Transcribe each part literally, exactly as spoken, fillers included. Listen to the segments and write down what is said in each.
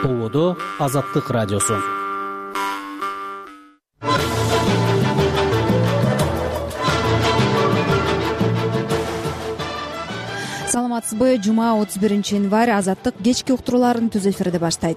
Ободо Азаттык радиосу. Саламатсызбы? Жума отуз биринчи январь Азаттык кечки уктурууларын түз эфирде баштайт.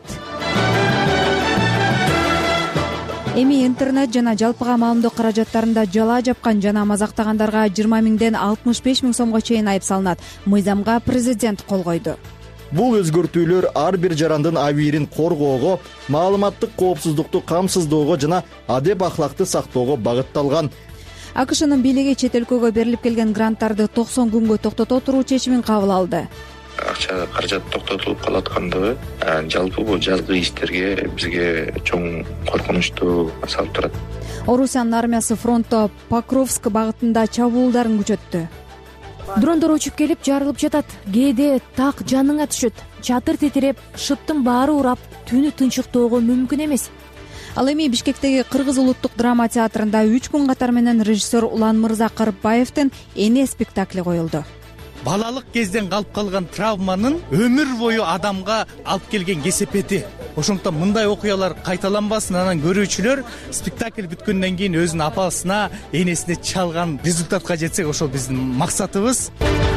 Эми интернет жана жалпыга маалымдоо каражаттарында жалаа жапкан жана мазактагандарга жыйырма миңден алтымыш беш миң сомго чейин айып салынат. Мыйзамга президент кол койду. Бул өзгөртүүлөр ар бир жарандын абийирин коргоого, маалыматтык коопсуздукту камсыздоого жана адеп ахлакты сактоого багытталган. АКШнын бийлиги чет өлкөгө берилип келген гранттарды токсон күнгө токтото туруу чечимин кабыл алды. Акча каражат токтотулуп калаткандыгы жалпы бул жазгы иштерге бизге чоң коркунучту салып турат. Орусиянын армиясы фронтто Покровск багытында чабуулдарын күчөттү. Дрондор учуп келип жарылып жатат. Кээде так жаныңа түшөт. Чатыр титиреп, шыптын баары урап, түнү тынчыктоого мүмкүн эмес. Ал эми Бишкектеги Кыргыз улуттук драма театрында үч күн катары менен режиссер Уланмырза Карыпбаевдин Эне спектакли коюлду. Балалык кезден калып калган травманын өмүр бою адамга алып келген кесепети. Ошондуктан мындай окуялар кайталанбасын, анан көрүүчүлөр спектакль бүткөндөн кийин өзүнүн апасына, энесине чалган результатка жетсек, ошол биздин максатыбыз.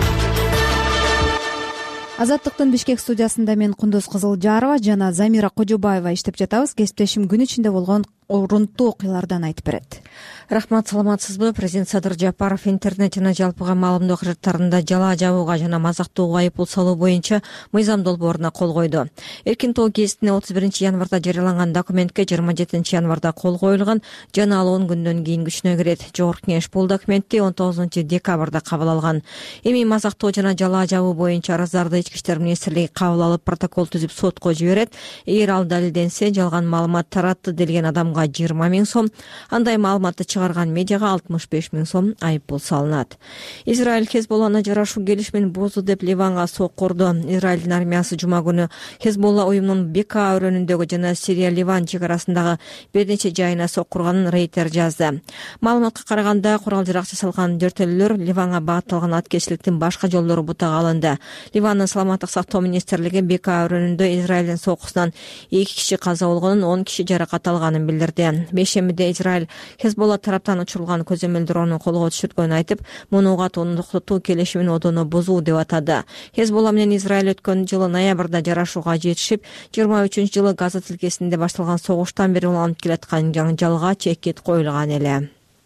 Азаттыктын Бишкек студиясында мен Кундуз Кызылжарова жана Замира Кожобаева иштеп жатабыз. Кесиптешим күн ичинде болгон орунттуу окуялардан айтып берет. Рахмат, саламатсызбы? Президент Садыр Жапаров интернет жана жалпыга маалымдоо каражаттарында жалаа жабууга жана мазактоого айыппул салуу боюнча мыйзам долбооруна кол койду. Эркин тоо гезитине отуз биринчи январда жарыяланган документке жыйырма жетинчи январда кол коюлган жана ал он күндөн кийин күчүнө кирет. Жогорку кеңеш бул документти он тогузунчу декабрда кабыл алган. Эми мазактоо жана жалаа жабуу боюнча арыздарды Ички иштер министрлиги кабыл алып, протокол түзүп сотко жиберет. Эгер ал далилденсе, жалган маалымат таратты делген адамга жыйырма миң сом, андай маалыматты чыгарган медиага алтымыш беш миң сом айыппул салынат. Израиль Хезболланы жарашуу келишимин бузду деп Ливанга соккурду. Израилдин армиясы жума күнү Хезболла уюмунун Бека өрөөнүндөгү жана Сирия-Ливан чек арасындагы бир нече жайына соккурганын Рейтер жазды. Маалыматка караганда, курал-жарак жасалган жертөлөлөр Ливанга багытталган аткечиликтин башка жолдору бутага алынды. Ливандын саламаттык сактоо министрлиги Бека өрөөнүндө Израилдин сокусунан эки киши каза болгонун, он киши жаракат алганын билдирди. Бейшембиде Израиль Хезболла тараптан учурулган көзөмөл дронун колго түшүргөнүн айтып, муну катууну токтотуу келишимин одону бузуу деп атады. Хезболла менен Израиль өткөн жылы ноябрда жарашууга жетишип, жыйырма үчүнчү жылы Газа тилкесинде башталган согуштан бери уланып келаткан жаңжалга чекит коюлган эле.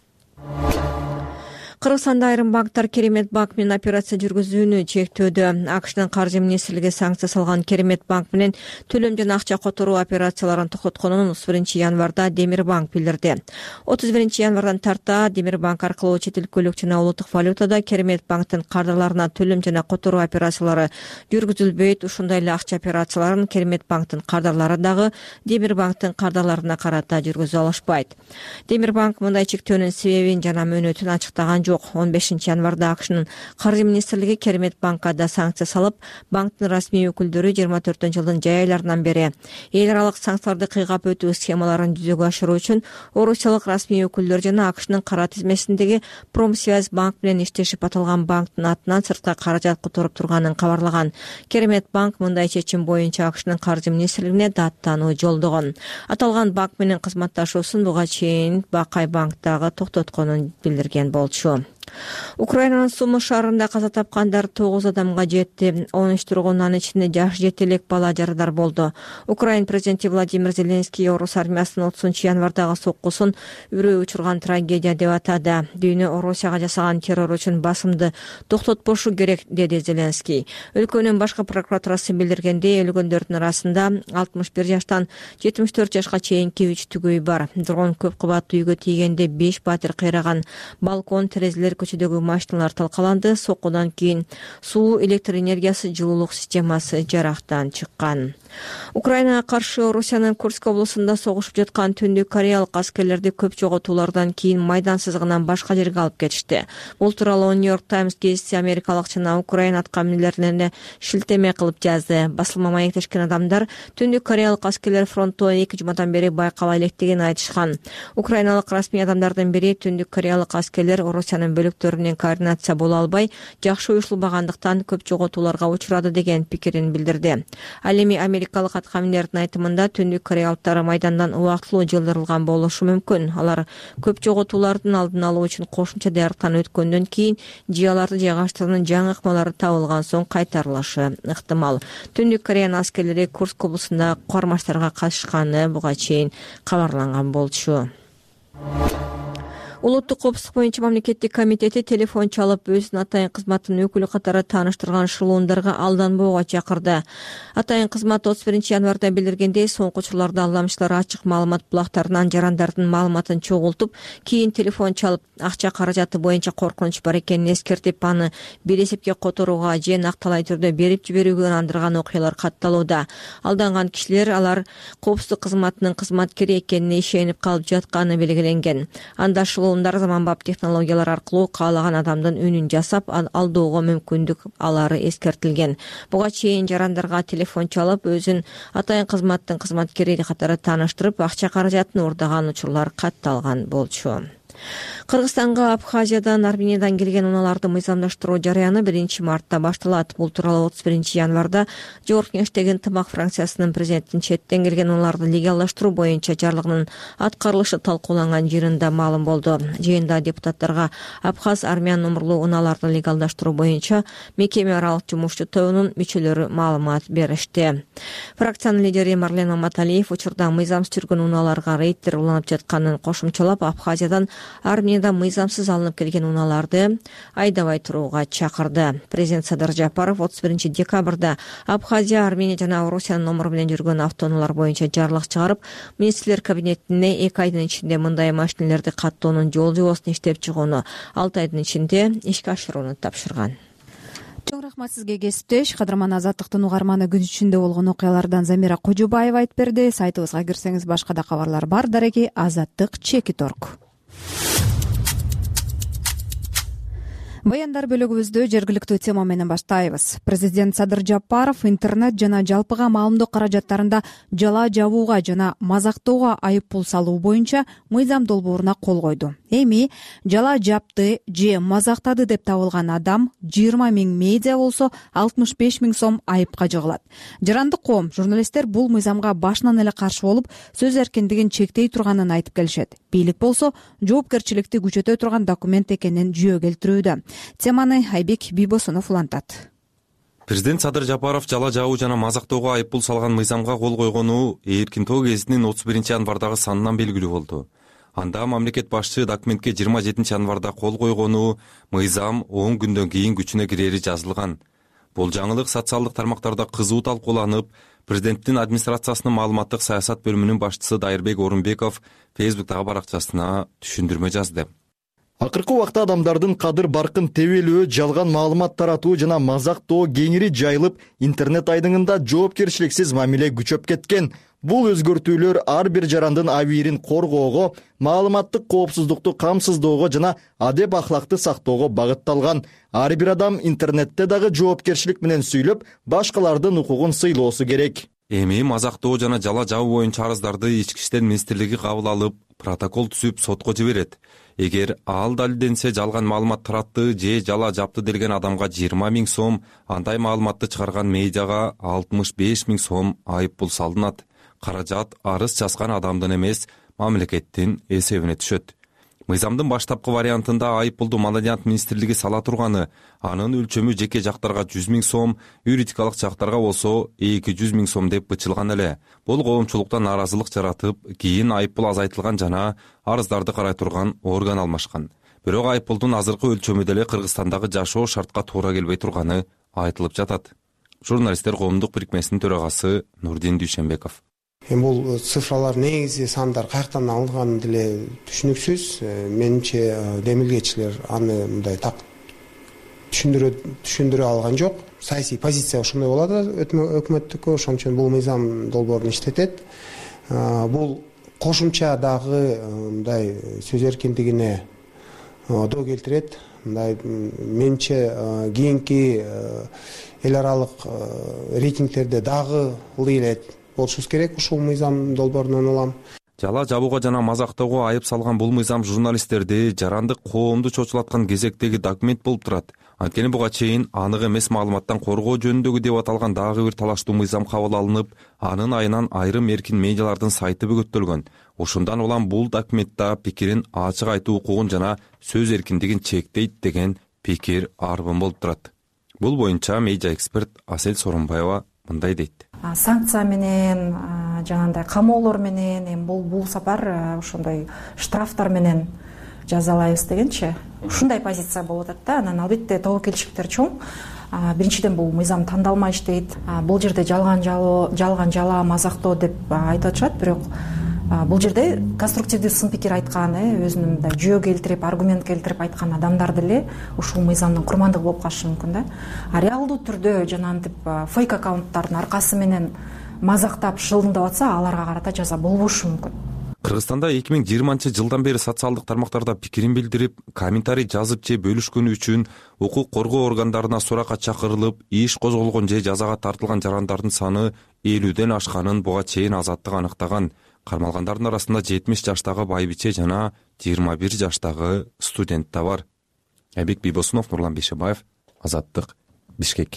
Кыргызстанда айрым банктар Керемет банк менен операция жүргүзүүнү чектөөдө. АКШнын каржы министрлиги санкция салган Керемет банк менен төлөм жана акча которуу операцияларын токтотконун отуз биринчи январда Демир банк билдирди. отуз биринчи январдан тарта Демир банк аркылуу чет өлкөлүк жана улуттук валютада Керемет банктын кардарларына төлөм жана которуу операциялары жүргүзүлбөйт. Ушундай эле акча операцияларын Керемет банктын кардарлары дагы Демир банктын кардарларына карата жүргүзө алышпайт. Демир банк мындай чектөөнүн себебин жана мөөнөтүн ачыктаган жок. он бешинчи январда АКШнын каржы министрлиги Керемет банкка да санкция салып, банктын расмий өкүлдөрү жыйырма төртүнчү жылдын жай айларынан бери эл аралык санкцияларды кыйгап өтүү схемаларын жүзөгө ашыруу үчүн орусиялык расмий өкүлдөр жана АКШнын кара тизмесиндеги Промсвязь банк менен иштешип аталган банктын атынан сыртка каражат которуп турганын кабарлаган. Керемет банк мындай чечим боюнча АКШнын каржы министрлигине даттануу жолдогон. Аталган банк менен кызматташуусун буга чейин Бакай банктагы токтотконун билдирген болчу. Украинанын Сумы шаарында каза тапкандар тогуз адамга жетти. он үч тургун, анын ичинде жаш жети элек бала жарадар болду. Украин президенти Владимир Зеленский Орус армиясынын отузунчу январдагы соккусун үрөө учурган трагедия деп атады. Дүйнө Орусияга жасаган террор үчүн басымды токтотпошу керек, деди Зеленский. Өлкөнүн башкы прокуратурасы билдиргендей, өлгөндөрдүн арасында алтымыш бир жаштан жетимиш төрт жашка чейинки үч түгөй бар. Дрон көп кабаттуу үйгө тийгенде беш батир кыйраган. Балкон, терезелер, көчөдөгү машиналар талкаланды. Соккудан кийин суу, электр энергиясы, жылуулук системасы жарактан чыккан. Украинага каршы Орусиянын Курск облусунда согушуп жаткан Түндүк Кореялык аскерлерди көп жоготуулардан кийин майдан сызыгынан башка жерге алып кетишти. Бул тууралуу Нью-Йорк Таймс гезити америкалык жана Украина аткаминерлерине шилтеме кылып жазды. Басылма маектешкен адамдар Түндүк Кореялык аскерлер фронтто эки жумадан бери байкала электигин айтышкан. Украиналык расмий адамдардын бири Түндүк Кореялык аскерлер Орусиянын бөлүктөрү менен координация боло албай, жакшы уюшулбагандыктан көп жоготууларга учурады деген пикирин билдирди. Ал эми америкалык аткаминердин айтымында Түндүк кореялыктар майдандан убактылуу жылдырылган болушу мүмкүн. Алар көп жоготуулардын алдын алуу үчүн кошумча даярдыктан өткөндөн кийин же аларды жайгаштыруунун жаңы ыкмалары табылган соң кайтарылышы ыктымал. Түндүк Кореянын аскерлери Курск облусунда кармаштарга катышканы буга чейин кабарланган болчу. Улуттук коопсуздук боюнча мамлекеттик комитети телефон чалып өзүнүн атайын кызматынын өкүлү катары тааныштырган шылуундарга алданбоого чакырды. Атайын кызмат отуз биринчи январда билдиргендей, соңку учурларда алдамчылар ачык маалымат булактарынан жарандардын маалыматын чогултуп, кийин телефон чалып, акча каражаты боюнча коркунуч бар экенин эскертип, аны бир эсепке которууга же накталай түрдө берип жиберүүгө ынандырган окуялар катталууда. Алданган кишилер алар коопсуздук кызматынын кызматкери экенине ишенип калып жатканы белгиленген. Анда шылуундар заманбап технологиялар аркылуу каалаган адамдын үнүн жасап алдоого мүмкүндүк алары эскертилген. Буга чейин жарандарга телефон чалып, өзүн атайын кызматтын кызматкери катары тааныштырып, акча каражатын уурдаган учурлар катталган болчу. Кыргызстанга Абхазиядан, Армениядан келген унааларды мыйзамдаштыруу жараяны биринчи мартта башталат. Бул тууралуу отуз биринчи январда Жогорку Кеңештеги ынтымак фракциясынын президентин четтен келген унааларды легалдаштыруу боюнча жарлыгынын аткарылышы талкууланган жыйынында маалым болду. Жыйында депутаттарга Абхаз армян номурлуу унааларды легалдаштыруу боюнча мекеме аралык жумушчу тобунун мүчөлөрү маалымат беришти. Фракциянын лидери Марлен Маматалиев учурда мыйзамсыз жүргөн унааларга рейдтер уланып жатканын кошумчалап, Абхазиядан, Армениядан мыйзамсыз алынып келген унааларды айдабай турууга чакырды. Президент Садыр Жапаров отуз биринчи декабрда Абхазия, Армения жана Орусиянын номуру менен жүргөн автоунаалар боюнча жарлык чыгарып, министрлер кабинетине эки айдын ичинде мындай машинелерди каттоонун жол жобосун иштеп чыгууну, алты айдын ичинде ишке ашырууну тапшырган. Чоң рахмат сизге, кесиптеш. Кадырман Азаттыктын угарманы күн ичинде болгон окуялардан Замира Кожобаева айтып берди. Сайтыбызга кирсеңиз башка да кабарлар бар. Дареги Азаттык чекит точка орг. Баяндар бөлүгүбүздү жергиликтүү тема менен баштайбыз. Президент Садыр Жапаров интернет жана жалпыга маалымдоо каражаттарында жала жабууга жана мазактоого айып пул салуу боюнча мыйзам долбооруна кол койду. Эми жала жапты же мазактады деп табылган адам жыйырма миң медиа болсо алтымыш беш миң сом айыпка жыгылат. Жарандык коом, журналисттер бул мыйзамга башынан эле каршы болуп, сөз эркиндигин чектей турганын айтып келишет. Бийлик болсо жоопкерчиликти күчөтө турган документ экенин жүйө келтирүүдө. Теманы Айбек Бибосунов улантат. Президент Садыр Жапаров жала жабуу жана мазактоого айып пул салган мыйзамга кол койгону Эркин тоо гезитинин отуз биринчи январдагы санынан белгилүү болду. Анда мамлекет башчы документке жыйырма жетинчи январда кол койгону мыйзам он күндөн кийин күчүнө кирери жазылган. Бул жаңылык социалдык тармактарда кызуу талкууланып, президенттин администрациясынын маалыматтык саясат бөлүмүнүн башчысы Дайырбек Орунбеков Фейсбуктагы баракчасына түшүндүрмө жазды. Акыркы убакта адамдардын кадыр баркын тебелөө, жалган маалымат таратуу жана мазактоо кеңири жайылып, интернет айдыңында жоопкерчиликсиз мамиле күчөп кеткен. Бул өзгөртүүлөр ар бир жарандын абийирин коргоого, маалыматтык коопсуздукту камсыздоого жана адеп ахлакты сактоого багытталган. Ар бир адам интернетте дагы жоопкерчилик менен сүйлөп, башкалардын укугун сыйлоосу керек. Эми мазактоо жана жала жабуу боюнча арыздарды Ички иштер министрлиги кабыл алып, протокол түзүп сотко жиберет. Эгер ал далилденсе, жалган маалымат таратты же жала жапты делген адамга жыйырма миң сом, андай маалыматты чыгарган медиага алтымыш беш миң сом айып пул салынат. Каражат арыз жазган адамдын эмес, мамлекеттин эсебине түшөт. Мыйзамдын баштапкы вариантында айып пулду Маданият министрлиги сала турганы, анын өлчөмү жеке жактарга жүз миң сом, юридикалык жактарга болсо эки жүз миң сом деп бычылган эле. Бул коомчулукта нааразылык жаратып, кийин айып пул азайтылган жана арыздарды карай турган орган алмашкан. Бирок айып пулдун азыркы өлчөмү деле Кыргызстандагы жашоо шартка туура келбей турганы айтылып жатат. Журналисттер коомдук бирикмесинин төрагасы Нурдин Дүйшенбеков. Бул цифралар негизи сандар каяктан алынганы деле түшүнүксүз. Менимче демилгечилер аны мындай так түшүндүрө түшүндүрө алган жок. Саясий позиция ошондой болот өкмөттүкү, ошон үчүн бул мыйзам долбоорун иштетет. Бул кошумча дагы мындай сөз эркиндигине доо келтирет. Мындай менимче кийинки эл аралык рейтингтерде дагы ылдый эле болушубуз керек ушул мыйзам долбоорунан улам. жала жабууга жана мазактоого айып салган бул мыйзам журналисттерди жарандык коомду чочулаткан кезектеги документ болуп турат. Анткени буга чейин анык эмес маалыматтан коргоо жөнүндөгү деп аталган дагы бир талаштуу мыйзам кабыл алынып, анын айынан айрым эркин медиалардын сайты бөгөттөлгөн. Ошондон улам бул документта пикирин ачык айтуу укугун жана сөз эркиндигин чектейт деген пикир арбын болуп турат. Бул боюнча медиа эксперт Асель Сооронбаева мындай дейт. Санкция менен, жанагындай камоолор менен, эми бул бул сапар ошондой штрафтар менен жазалайбыз дегенчи. Ушундай позиция болуп атат да. Анан албетте тобокелчиликтер чоң. Биринчиден бул мыйзам тандалмай иштейт. Бул жерде жалган жалоо, жалган жала, мазактоо деп айтып атышат, бирок бул жерде конструктивдүү сын пикир айткан, өзүнүн мындай жөө келтирип, аргумент келтирип айткан адамдар деле ушул мыйзамдын курмандыгы болуп калышы мүмкүн да. А реалдуу түрдө жанагынтип фейк аккаунттардын аркасы менен мазактап, шылыңдап атса, аларга карата жаза болбошу мүмкүн. Кыргызстанда эки миң жыйырманчы жылдан бери социалдык тармактарда пикирин билдирип, комментарий жазып же бөлүшкөнү үчүн укук коргоо органдарына суракка чакырылып, иш козголгон же жазага тартылган жарандардын саны элүүдөн ашканын буга чейин Азаттык аныктаган. Кармалгандардын арасында жетимиш жаштагы байбиче жана жыйырма бир жаштагы студент да бар. Айбек Бийбосунов, Нурлан Бейшебаев, Азаттык, Бишкек.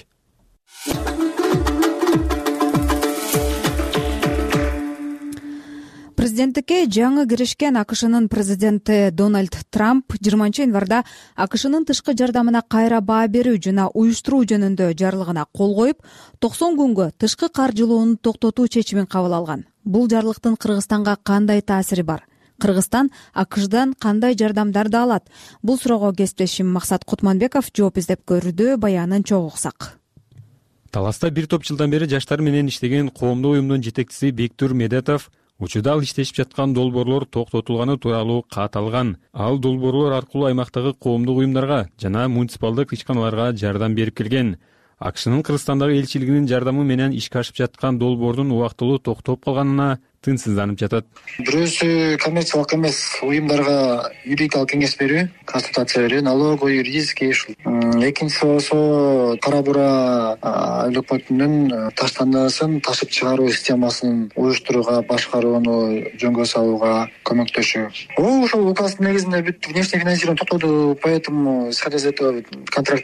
Президенттикке жаңы киришкен АКШнын президенти Дональд Трамп жыйырманчы январда АКШнын тышкы жардамына кайра баа берүү жана уюштуруу жөнүндө жарлыгына кол коюп, токсон күнгө тышкы каржылоону токтотуу чечимин кабыл алган. Бул жарлыктын Кыргызстанга кандай таасири бар? Кыргызстан АКШдан кандай жардамдарды алат? Бул суроого кесиптешим Максат Кутманбеков жооп издеп көрдү, баянын чогуу уксак. Таласта бир топ жылдан бери жаштар менен иштеген коомдук уюмдун жетекчиси Бектур Медетов учурда ал иштешип жаткан долбоорлор токтотулганы тууралуу кат алган. Ал долбоорлор аркылуу аймактагы коомдук уюмдарга жана муниципалдык ишканаларга жардам берип келген. АКШнын Кыргызстандагы элчилигинин жардамы менен ишке ашып жаткан долбоордун убактылуу токтоп калганына тынчсызданып жатат. Бирөөсү коммерциялык эмес уюмдарга юридикалык кеңеш берүү, консультация берүү, налоговый, юридический ушул. Экинчиси болсо кара бура өкмөтүнүн таштандысын ташып чыгаруу системасын уюштурууга, башкарууну жөнгө салууга көмөктөшүү. Бул ошол указдын негизинде бүт внешний финансирование токтоду, поэтому исходя из этого контракт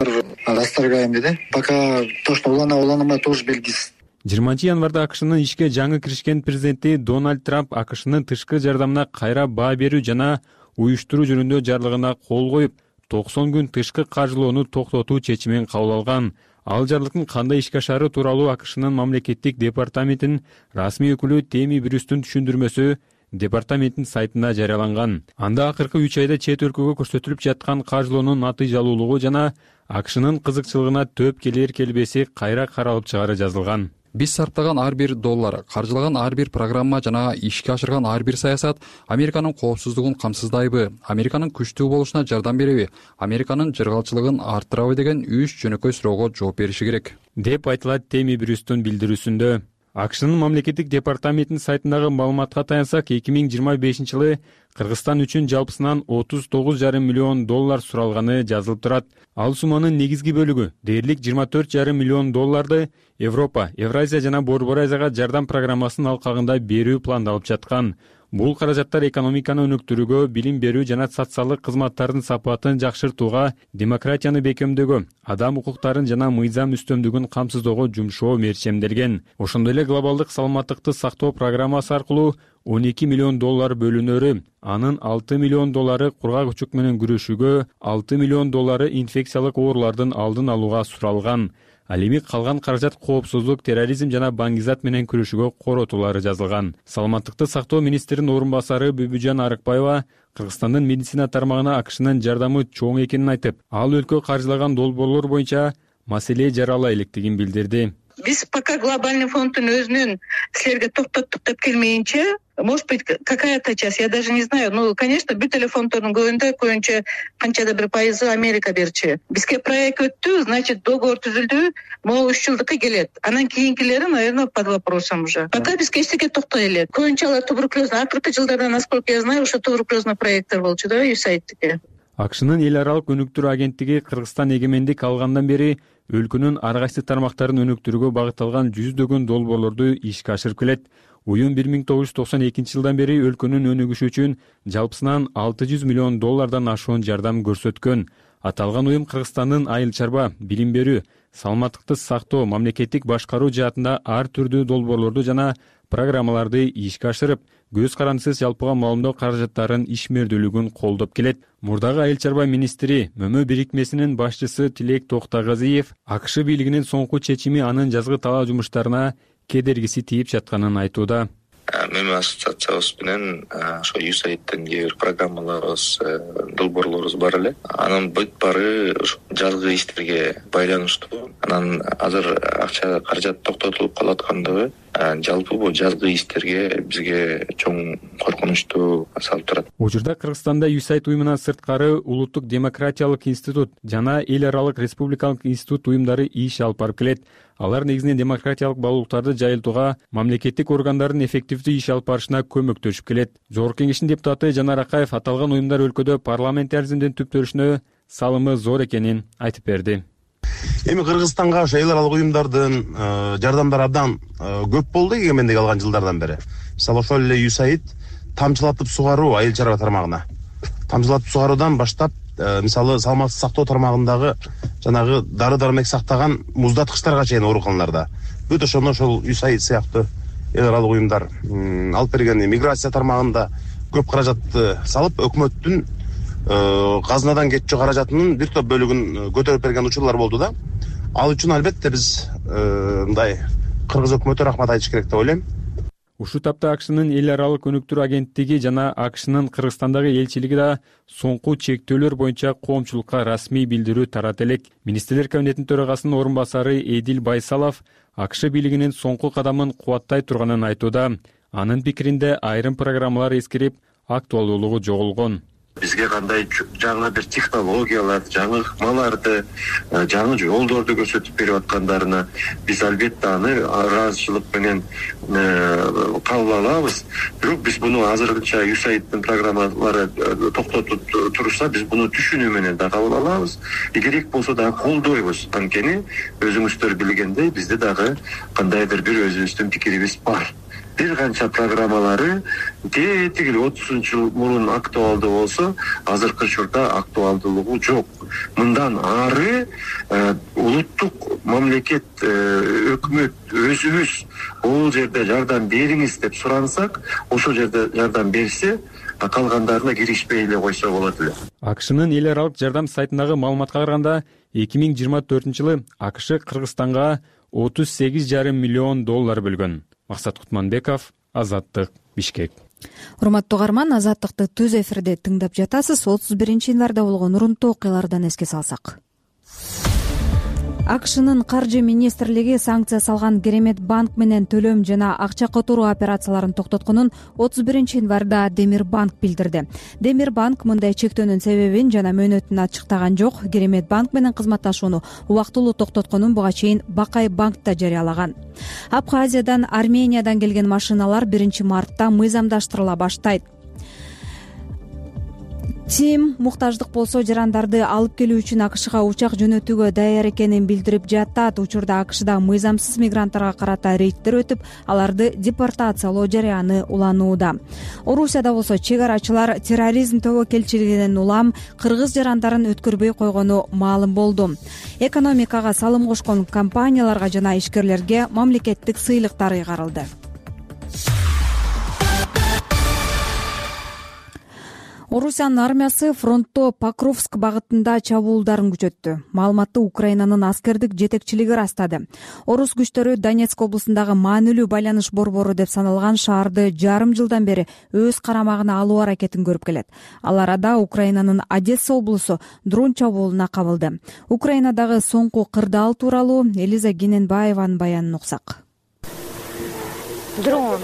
расторгаем деди. Пока точно улана уланамай тоже белгисиз. жыйырманчы январда АКШнын ишке жаңы киришкен президенти Дональд Трамп АКШнын тышкы жардамына кайра баа берүү жана уюштуруу жөнүндө жарлыгына кол коюп, токсон күн тышкы каржылоону токтотуу чечимин кабыл алган. Ал жарлыктын кандай ишке ашары тууралуу АКШнын мамлекеттик департаментинин расмий өкүлү Теми Брюстун түшүндүрмөсү департаменттин сайтында жарыяланган. Анда акыркы үч айда чет өлкөгө көрсөтүлүп жаткан каржылоонун натыйжалуулугу жана АКШнын кызыкчылыгына төп келер келбеси кайра каралып чыгары жазылган. Биз сарптаган ар бир доллар, каржылаган ар бир программа жана ишке ашырган ар бир саясат Американын коопсуздугун камсыздайбы, Американын күчтүү болушуна жардам береби, Американын жыргалчылыгын арттырабы деген үч жөнөкөй суроого жооп бериши керек, деп айтылат Теми Брюстун билдирүүсүндө. АКШнын мамлекеттик департаментинин сайтындагы маалыматка таянсак, эки миң жыйырма бешинчи жылы Кыргызстан үчүн жалпысынан отуз тогуз жарым миллион доллар суралганы жазылып турат. Ал сумманын негизги бөлүгү, дээрлик жыйырма төрт жарым миллион долларды Европа, Евразия жана Борбор Азияга жардам программасынын алкагында берүү пландалып жаткан. Бул каражаттар экономиканы өнүктүрүүгө, билим берүү жана социалдык кызматтардын сапатын жакшыртууга, демократияны бекемдөөгө, адам укуктарын жана мыйзам үстөмдүгүн камсыздоого жумшоо мерчемделген. Ошондой эле глобалдык саламаттыкты сактоо программасы аркылуу он эки миллион доллар бөлүнөрү, анын алты миллион доллары кургак учук менен күрөшүүгө, алты миллион доллары инфекциялык оорулардын алдын алууга суралган. Ал эми калган каражат коопсуздук, терроризм жана баңгизат менен күрөшүүгө коротулары жазылган. Саламаттыкты сактоо министринин орун басары Бүбүжан Арыкбаева Кыргызстандын медицина тармагына АКШнын жардамы чоң экенин айтып, ал өлкө каржылаган долбоорлор боюнча маселе жарала электигин билдирди. Биз пока глобальный фонддун өзүнүн силерге токтоттук деп келмейинче, может быть, какая-то часть, я даже не знаю, ну, конечно, бүт эле фонддордун көбүндө көбүнчө канчада бир пайызы Америка берчү. Бизге проект өттү, значит, договор түзүлдү, могу үч жылдыкка келет. Анан кийинкилери, наверное, под вопросом уже. Пока бизге эчтеке токтой элек. Көбүнчө алар туберкулезный, акыркы жылдарда, насколько я знаю, ошо туберкулезный проекттер болчу да, ю эс эй ай дики. АКШнын эл аралык өнүктүрүү агенттиги Кыргызстан эгемендик алгандан бери өлкөнүн ар кайсы тармактарын өнүктүрүүгө багытталган жүздөгөн долбоорлорду ишке ашырып келет. уюм бир миң тогуз жүз токсон экинчи жылдан бери өлкөнүн өнүгүшү үчүн жалпысынан алты жүз миллион доллардан ашуун жардам көрсөткөн. Аталган уюм Кыргызстандын айыл чарба, билим берүү, саламаттыкты сактоо, мамлекеттик башкаруу жаатында ар түрдүү долбоорлорду жана программаларды ишке ашырып, көз карандысыз жалпыга маалымдоо каражаттарын ишмердүүлүгүн колдоп келет. Мурдагы айыл чарба министри МөМө бирикмесинин башчысы Тилек Токтогазиев АКШ бийлигинин соңку чечими анын жазгы талаа жумуштарына кедергиси тийип жатканын айтууда. МөМө ассоциациябыз менен ошо ю сайттын кээ бир программаларыбыз, долбоорлорубуз бар эле. Анын бүт баары жазгы иштерге байланыштуу. Анан азыр акча каражат токтотулуп калаткандыгы жалпы бул жазгы иштерге бизге чоң коркунучту салып турат. Учурда Кыргызстанда ю сайт уюмунан сырткары Улуттук демократиялык институт жана эл аралык республикалык институт уюмдары иш алып барып келет. Алар негизинен демократиялык баалуулуктарды жайылтууга, мамлекеттик органдардын эффективдүү иш алып барышына көмөктөшүп келет. Жогорку Кеңештин депутаты Жанар Акаев аталган уюмдар өлкөдө парламентаризмдин түптөрүшүнө салымы зор экенин айтып берди. Эми Кыргызстанга ошо эл аралык уюмдардын жардамдары абдан көп болду эгемендик алган жылдардан бери. Мисалы ошол эле ю сайт тамчылатып сугаруу айыл чарба тармагына. Тамчылатып сугаруудан баштап, мисалы саламаттык сактоо тармагындагы жанагы дары-дармек сактаган муздаткычтарга чейин ооруканаларда. Бүт ошону ошол ю сайт сыяктуу эл аралык уюмдар алып берген. Миграция тармагында көп каражатты салып, өкмөттүн казынадан кетчү каражатынын бир топ бөлүгүн көтөрүп берген учурлар болду да. Ал үчүн албетте биз мындай кыргыз өкмөтүнө рахмат айтыш керек деп ойлойм. Ушул тапта АКШнын эл аралык өнүктүрүү агенттиги жана АКШнын Кыргызстандагы элчилиги да соңку чектөөлөр боюнча коомчулукка расмий билдирүү тарата элек. Министрлер кабинетинин төрагасынын орун басары Эдил Байсалов АКШ бийлигинин соңку кадамын кубаттай турганын айтууда. Анын пикиринде айрым программалар эскирип, актуалдуулугу жоголгон. Бизге кандай жаңы бир технологияларды, жаңы ыкмаларды, жаңы жолдорду көрсөтүп берип аткандарына биз албетте аны ыраазычылык менен кабыл алабыз. Бирок биз буну азырынча ю сайттын программалары токтотуп турса, биз буну түшүнүү менен да кабыл алабыз. Керек болсо да колдойбуз. Анткени өзүңүздөр билгендей, бизде дагы кандайдыр бир өзүбүздүн пикирибиз бар. Бир канча программалары тетиги отузунчу жыл мурун актуалдуу болсо, азыркы учурда актуалдуулугу жок. Мындан ары улуттук мамлекет, өкмөт өзүбүз бул жерде жардам бериңиз деп сурансак, ошол жерде жардам берсе, калгандарына киришпей эле койсо болот эле. АКШнын эл аралык жардам сайтындагы маалыматка караганда, эки миң жыйырма төртүнчү жылы АКШ Кыргызстанга отуз сегиз жарым миллион доллар бөлгөн. Максат Кутманбеков, Азаттык, Бишкек. Урматтуу угарман, Азаттыкты түз эфирде тыңдап жатасыз. отуз биринчи январда болгон урунтуу окуялардан эске салсак. АКШнын каржы министрлиги санкция салган Керемет банк менен төлөм жана акча которуу операцияларын токтотконун отуз биринчи январда Демир банк билдирди. Демир банк мындай чектөөнүн себебин жана мөөнөтүн ачыктаган жок. Керемет банк менен кызматташууну убактылуу токтотконун буга чейин Бакай банк да жарыялаган. Абхазиядан, Армениядан келген машиналар биринчи мартта мыйзамдаштырыла баштайт. Тим муктаждык болсо жарандарды алып келүү үчүн АКШга учак жөнөтүүгө даяр экенин билдирип жатат. Учурда АКШда мыйзамсыз мигранттарга карата рейдтер өтүп, аларды депортациялоо жарыяны уланууда. Орусияда болсо чек арачылар терроризм тобокелчилигинен улам кыргыз жарандарын өткөрбөй койгону маалым болду. Экономикага салым кошкон компанияларга жана ишкерлерге мамлекеттик сыйлыктар ыйгарылды. Орусиянын армиясы фронтто Покровск багытында чабуулдарын күчөттү. Маалыматты Украинанын аскердик жетекчилиги ырастады. Орус күчтөрү Донецк облусундагы маанилүү байланыш борбору деп саналган шаарды жарым жылдан бери өз карамагына алуу аракетин көрүп келет. Ал арада Украинанын Одесса облусу дрон чабуулуна кабылды. Украинадагы соңку кырдаал тууралуу Элиза Гененбаеванын баянын уксак. Дрон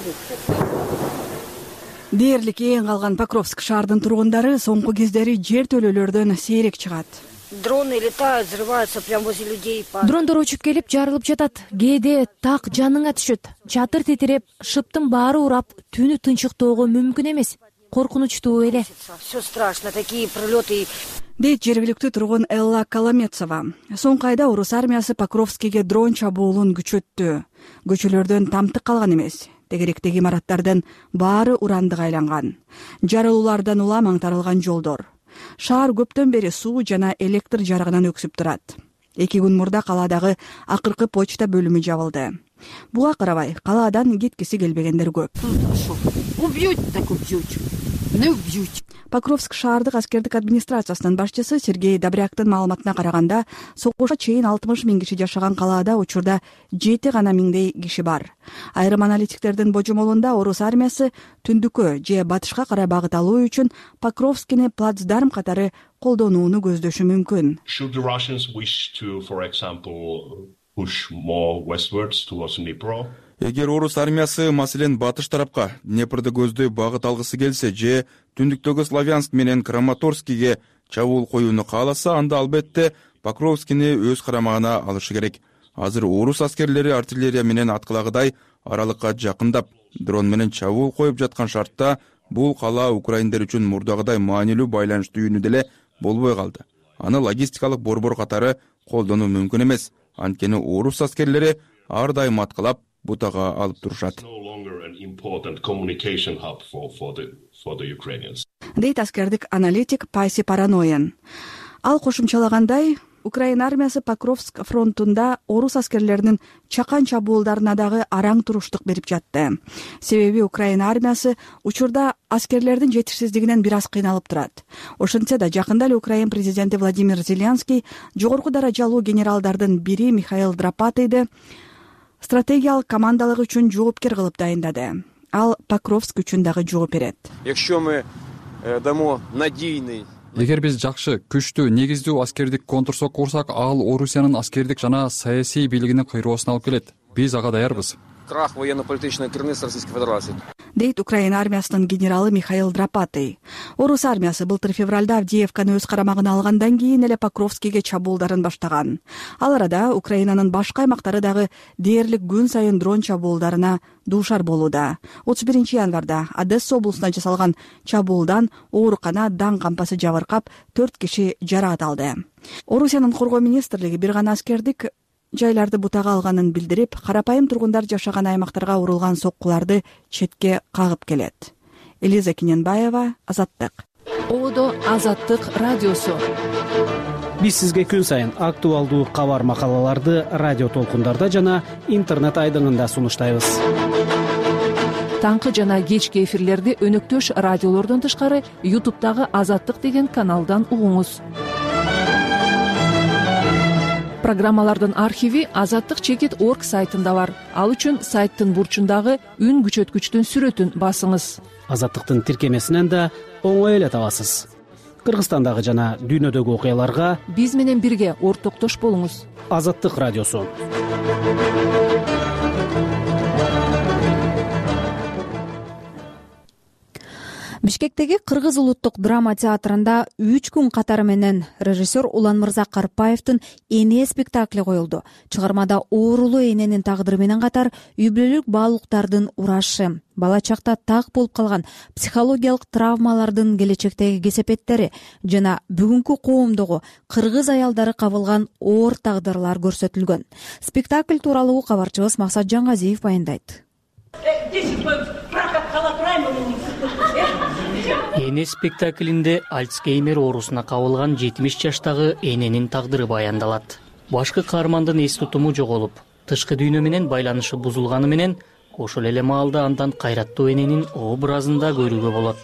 Дээрлик эң калган Покровск шаардын тургундары соңку кездери жертөлөлөрдөн сейрек чыгат. Дроны летают, взрываются прямо возле людей. Дрондор учуп келип жарылып жатат. Кээде так жаныңа түшөт. Чатыр тетиреп, шыптын баары урап, түнү тынчыктоого мүмкүн эмес. Коркунучтуу эле. Все страшно, такие прилеты. Дейт жергиликтүү тургун Элла Коломецова. Соңку айда орус армиясы Покровскиге дрон чабуулун күчөттү. Көчөлөрдөн тамтык калган эмес. тегеректеги имараттардын баары урандык айланган. Жарылуулардан улам аңтарылган жолдор. Шаар көптөн бери суу жана электр жарыгынан өксүп турат. Эки күн мурда калаадагы акыркы почта бөлүмү жабылды. Буга карабай, калаадан кеткиси келбегендер көп. Убьют, так убьют. Не убьют. Покровск шаардык аскердик администрациясынын башчысы Сергей Добряктын маалыматына караганда, согушка чейин алтымыш миң киши жашаган калаада учурда жети гана миңдей киши бар. Айрым аналитиктердин божомолунда орус армиясы түндүккө же батышка карай багыт алуу үчүн Покровскини плацдарм катары колдонууну көздөшү мүмкүн. Should the Russians wish to, for example, push more westwards towards Dnipro? Эгер орус армиясы маселен батыш тарапка Днепрди көздөй багыт алгысы келсе же түндүктөгү Славянск менен Краматорскиге чабуул коюуну кааласа, анда албетте Покровскини өз карамагына алышы керек. Азыр орус аскерлери артиллерия менен аткылагыдай аралыкка жакындап, дрон менен чабуул коюп жаткан шартта бул кала украиндер үчүн мурдагыдай маанилүү байланыш түйүүнү деле болбой калды. Аны логистикалык борбор катары колдонуу мүмкүн эмес. Анткени орус аскерлери ар дайым аткылап бутага алып турушат. Дейт аскердик аналитик Пайси Параноян. Ал кошумчалагандай, Украина армиясы Покровск фронтунда орус аскерлеринин чакан чабуулдарына дагы араң туруштук берип жатты. Себеби Украина армиясы учурда аскерлердин жетишсиздигинен бир аз кыйналып турат. Ошентсе да жакында эле Украин президенти Владимир Зеленский жогорку даражалуу генералдардын бири Михаил Драпатыйды стратегиялык командалык үчүн жоопкер кылып дайындады. Ал Покровск үчүн дагы жооп берет. Якщо мы дамо надийный Эгер биз жакшы, күчтүү, негиздүү аскердик контрсок курсак, ал Орусиянын аскердик жана саясий бийлигинин кыйроосуна алып келет. Биз ага даярбыз. Крах военно-политической кернеси Российской Федерации. Дейт Украина армиясынын генералы Михаил Драпатый. Орус армиясы былтыр февралда Авдеевканы өз карамагына алгандан кийин эле Покровскиге чабуулдарын баштаган. Ал арада Украинанын башка аймактары дагы дээрлик күн сайын дрон чабуулдарына дуушар болууда. отуз биринчи январда Одесса облусуна жасалган чабуулдан оорукана даң кампасы жабыркап, төрт киши жараат алды. Орусиянын коргоо министрлиги бир гана аскердик жайларды бутага алганын билдирип, карапайым тургундар жашаган аймактарга урулган соккуларды четке кагып келет. Элиза Киненбаева, Азаттык. Одо Азаттык радиосу. Биз сизге күн сайын актуалдуу кабар макалаларды радио толкундарда жана интернет айдыңында сунуштайбыз. Таңкы жана кечки эфирлерди өнөктөш радиолордон тышкары ютубтагы Азаттык деген каналдан угуңуз. Программалардын архиви азаттык чекит точка орг сайтында бар. Ал үчүн сайттын бурчундагы үн күчөткүчтүн сүрөтүн басыңыз. Азаттыктын тиркемесинен да оңой эле табасыз. Кыргызстандагы жана дүйнөдөгү окуяларга биз менен бирге ортоктош болуңуз. Азаттык радиосу. Бишкектеги Кыргыз улуттук драма театрында үч күн катары менен режиссер Уланмырза Карпаевдин Эне спектакли коюлду. Чыгармада оорулуу эненин тагдыры менен катар үй бүлөлүк баалуулуктардын урашы, бала чакта так болуп калган психологиялык травмалардын келечектеги кесепеттери жана бүгүнкү коомдогу кыргыз аялдары кабылган оор тагдырлар көрсөтүлгөн. Спектакль тууралуу кабарчыбыз Максат Жангазиев баяндайт. Эне спектаклинде Альцгеймер оорусуна кабылган жетимиш жаштагы эненин тагдыры баяндалат. Башкы каармандын эс тутуму жоголуп, тышкы дүйнө менен байланышы бузулганы менен ошол эле маалда андан кайраттуу эненин образында көрүүгө болот.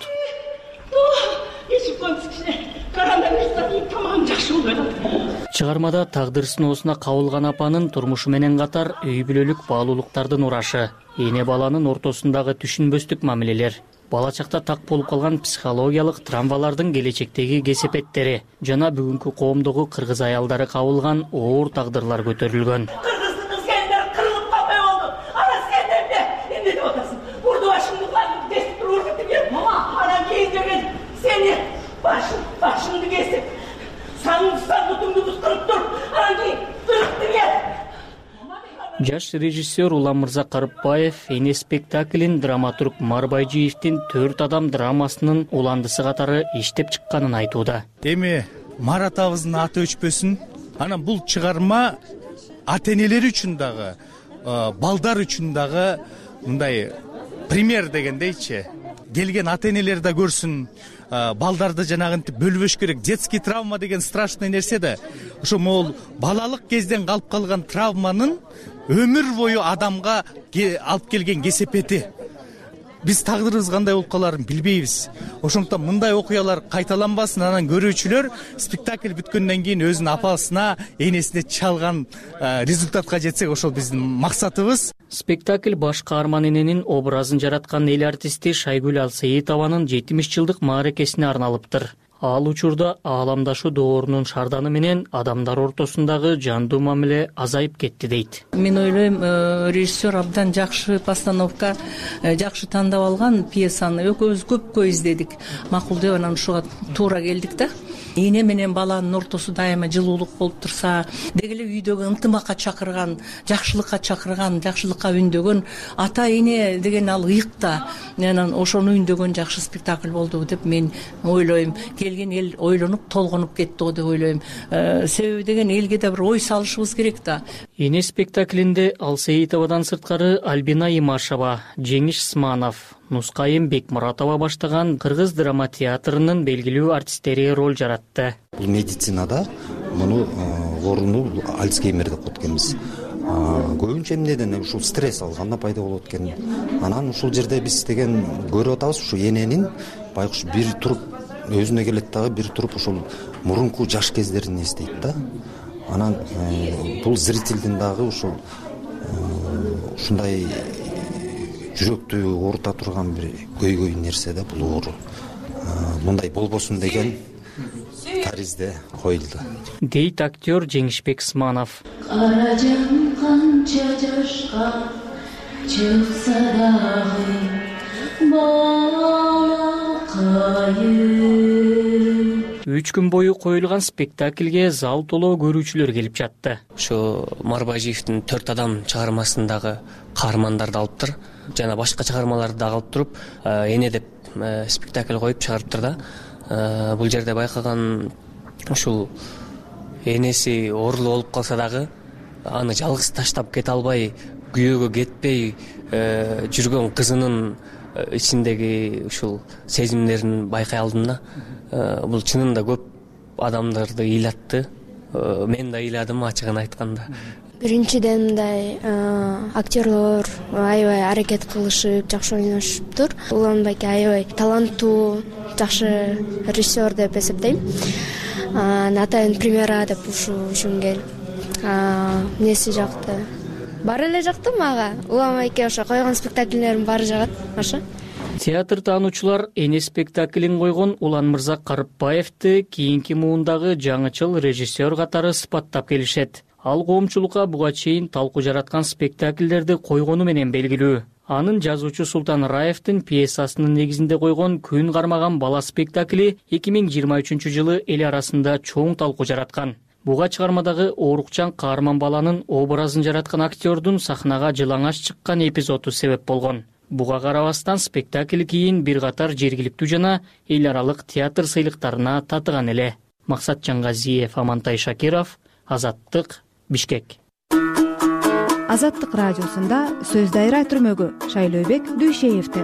Чыгармада тагдыр сыноосуна кабылган апанын турмушу менен катар үй бүлөлүк баалуулуктардын урашы, эне баланын ортосундагы түшүнбөстүк мамилелер, бала чакта так болуп калган психологиялык травмалардын келечектеги кесепеттери жана бүгүнкү коомдогу кыргыз аялдары кабылган оор тагдырлар көтөрүлгөн. Кыргыздын кызгендер кырылып калбай болду. Ана сен эмне? Эмне деп атасың? Бурду башыңды кесип туруп кетти. Мама, анан кийин деген сени башың, башыңды кесип, саңды саңдытыңды бускырып туруп, анан кийин тырыктыр кет. Жаш режиссер Уланмырза Карпаев Эне спектаклин драматург Марбайжиевдин төрт адам драмасынын уландысы катары иштеп чыкканын айтууда. Эми Марат абыздын аты өчпөсүн. Анан бул чыгарма ата энелер үчүн дагы, балдар үчүн дагы мындай пример дегендейчи келген ата энелер да көрсүн, балдарды жанагынтип бөлбөш керек. Детский травма деген страшный нерсе да. Ошо могул балалык кезден калып калган травманын өмүр бою адамга алып келген кесепети. Биз тагдырыбыз кандай болуп каларын билбейбиз. Ошондуктан мындай окуялар кайталанбасын, анан көрүүчүлөр спектакль бүткөндөн кийин өзүнүн апасына, энесине чалган результатка жетсек, ошол биздин максатыбыз. Спектакль баш каарман эненин образын жараткан эл артисти Шайгүл Алсейитованын жетимиш жылдык мааракесине арналыптыр. Ал учурда ааламдашуу доорунун шарданы менен адамдар ортосундагы жандуу мамиле азайып кетти дейт. Мен ойлойм, режиссер абдан жакшы постановка, жакшы тандап алган пьесаны экөөбүз көпкө издедик. Макул деп анан ушуга туура келдик да. Эне менен баланын ортосу дайыма жылуулук болуп турса, деги эле үйдөгү ынтымакка чакырган, жакшылыкка чакырган, жакшылыкка үндөгөн ата эне деген ал ыйыкта. Анан ошону үндөгөн жакшы спектакль болду деп мен ойлойм. Келген эл ойлонуп, толгонуп кетти го деп ойлойм. Себеби деген элге да бир ой салышыбыз керек да. Эне спектаклинде Алсейитовадан сырткары Альбина Имашева, Жеңиш Сманов, Нускайым Бекмуратова баштаган кыргыз драма театрынын белгилүү артисттери роль жаратты. Бул медицинада муну орунду Альцгеймер деп коет экенбиз. Көбүнчө эмнеден ушул стресс алганда пайда болот экен. Анан ушул жерде биз деген көрүп атабыз, ушу эненин байкуш бир туруп өзүнө келет дагы, бир туруп ушул мурунку жаш кездерин эстейт да. Анан бул зрительдин дагы ушул ушундай жүрөктү оорута турган бир көйгөй нерсе да бул оору. Мындай болбосун деген таризде коюлду. Дейт актер Жеңишбек Сманов. Кара жан канча жашка чыкса дагы балакайым. Үч күн бою коюлган спектакльге зал толоо көрүүчүлөр келип жатты. Ошо Марбажиевдин төрт адам чыгармасындагы каармандарды алыптыр. Жана башка чыгармаларды да алып туруп, эне деп спектакль коюп чыгарыптыр да. Бул жерде байкаган ушул энеси оорулуу болуп калса дагы, аны жалгыз таштап кете албай, күйөөгө кетпей жүргөн кызынын ичиндеги ушул сезимдерин байкай алдым да. Бул чынында көп адамдарды ыйлатты. Мен да ыйладым, ачыгын айтканда. Биринчиден мындай актерлор аябай аракет кылышып, жакшы ойношуптур. Улан байке аябай таланттуу, жакшы режиссер деп эсептейм. Атайын премьера деп ушу үчүн кел. Эмнеси жакты? Баары эле жакты мага. Улан байке ошо койгон спектакльдердин баары жагат. Ошо. Театр таануучулар эне спектаклин койгон Улан Мырза Карыпбаевди кийинки муундагы жаңычыл режиссер катары сыпаттап келишет. Ал коомчулукка буга чейин талкуу жараткан спектакльдерди койгону менен белгилүү. Анын жазуучу Султан Раевдин пьесасынын негизинде койгон Күн кармаган бала спектакли эки миң жыйырма үчүнчү жылы эл арасында чоң талкуу жараткан. Буга чыгармадагы оорукчан каарман баланын образын жараткан актердун сахнага жылаңаш чыккан эпизоду себеп болгон. Буга карабастан спектакль кийин бир катар жергиликтүү жана эл аралык театр сыйлыктарына татыган эле. Максат Жаңгазиев, Амантай Шакиров, Азаттык, Бишкек. Азаттык радиосунда сөз дайра түрмөгү Шайлообек Дүйшеевден.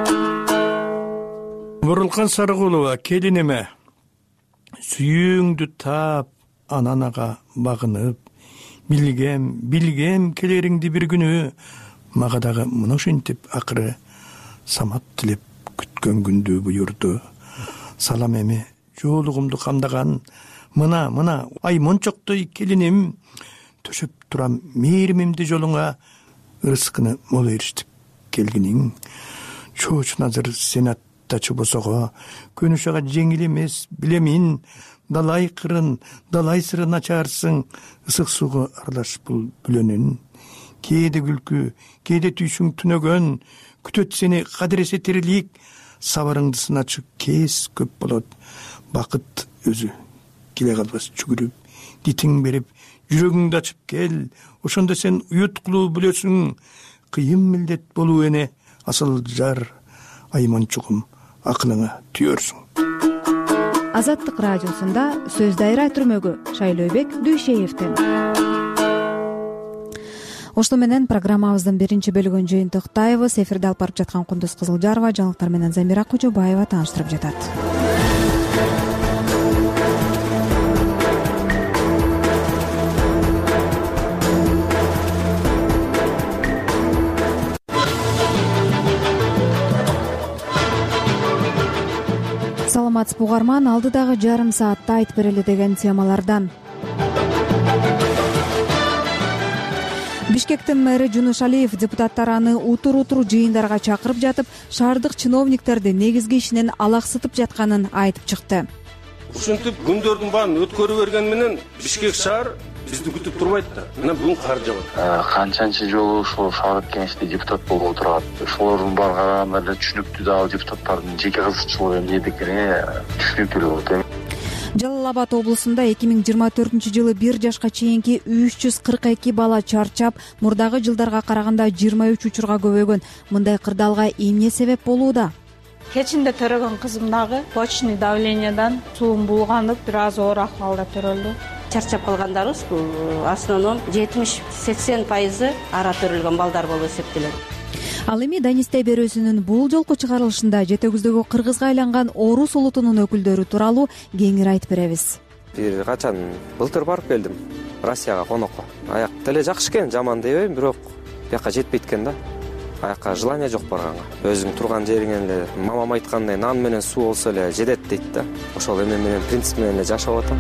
Бурулкан Сарыгулова, келиниме сүйүүңдү таап ананага багынып, билгем, билгем келериңди бир күнү, мага дагы муну ушинтип акыры самат тилеп күткөн күндү буйурду. Салам эми жоолугумду камдаган мына мына ай мончоктой келиним, төшөп турам мээримимди жолуңа, ырыскыны мол эрişтип келгиниң. Чоочун азыр сенатта чубосого, көнүшага жеңил эмес, билемин. Далай кырын, далай сырын ачарсың, ысык сууга аралаш бул бүлөнүн. Кээде күлкү, кээде түйшүң түнөгөн, күтөт сени кадыресе тирилик, сабарыңды сыначы кез көп болот. Бакыт өзү келе калбас жүгүрүп, дитиң берип, жүрөгүңдү ачып кел, ошондо сен уюткулуу билесиң, кыйын милдет болуу эне, асыл жар, айманчугум акылыңа түйөрсүң. Азаттык радиосунда сөз дайра түрмөгү Шайлообек Дүйшеевден. ошону менен программабыздын биринчи бөлүгүн жыйынтыктайбыз. Эфирде алып барып жаткан Кундуз Кызылжарова, жаңылыктар менен Замира Кожобаева тааныштырып жатат. Саламатсызбы угарман, алдыдагы жарым саатта айтып берели деген темалардан. Бишкектин мэри Жунуш Алиев депутаттар аны утур-утур жыйындарга чакырып жатып, шаардык чиновниктерди негизги ишинен алаксытып жатканын айтып чыкты. Ушинтип күндөрдүн баарын өткөрүп берген менен Бишкек шаар бизди күтүп турбайт да. Мына бүгүн кар жаат. Канчанчы жолу ушул шаардык кеңеште депутат болуп отурат. Ошолордун баары караганда эле түшүнүктүү да, ал депутаттардын жеке кызыкчылыгы эмнеде экени түшүнүктүү болот. Жалал Абад облусунда эки миң жыйырма төртүнчү жылы бир жашка чейинки үч жүз кырк эки бала чарчап, мурдагы жылдарга караганда жыйырма үч учурга көбөйгөн. Мындай кырдаалга эмне себеп болууда? Кечинде төрөгөн кызым дагы почечный давлениядан суум булганып, бир аз оор акыбалда төрөлдү. Чарчап калгандарыбыз бул основном жетимиш сексен пайызы ара төрөлгөн балдар болуп эсептелет. Ал эми Данисте берүүсүнүн бул жолку чыгарылышында жетегиздеги кыргызга айланган орус улутунун өкүлдөрү тууралуу кеңири айтып беребиз. Бир качан былтыр барып келдим Россияга конокко. Аяк деле жакшы экен, жаман дебейм, бирок бияка жетпейт экен да. Аякка желание жок барганга. Өзүң турган жериңен эле мамам айткандай нан менен суу болсо эле жетет дейт да. Ошол эме менен принцип менен эле жашап атам.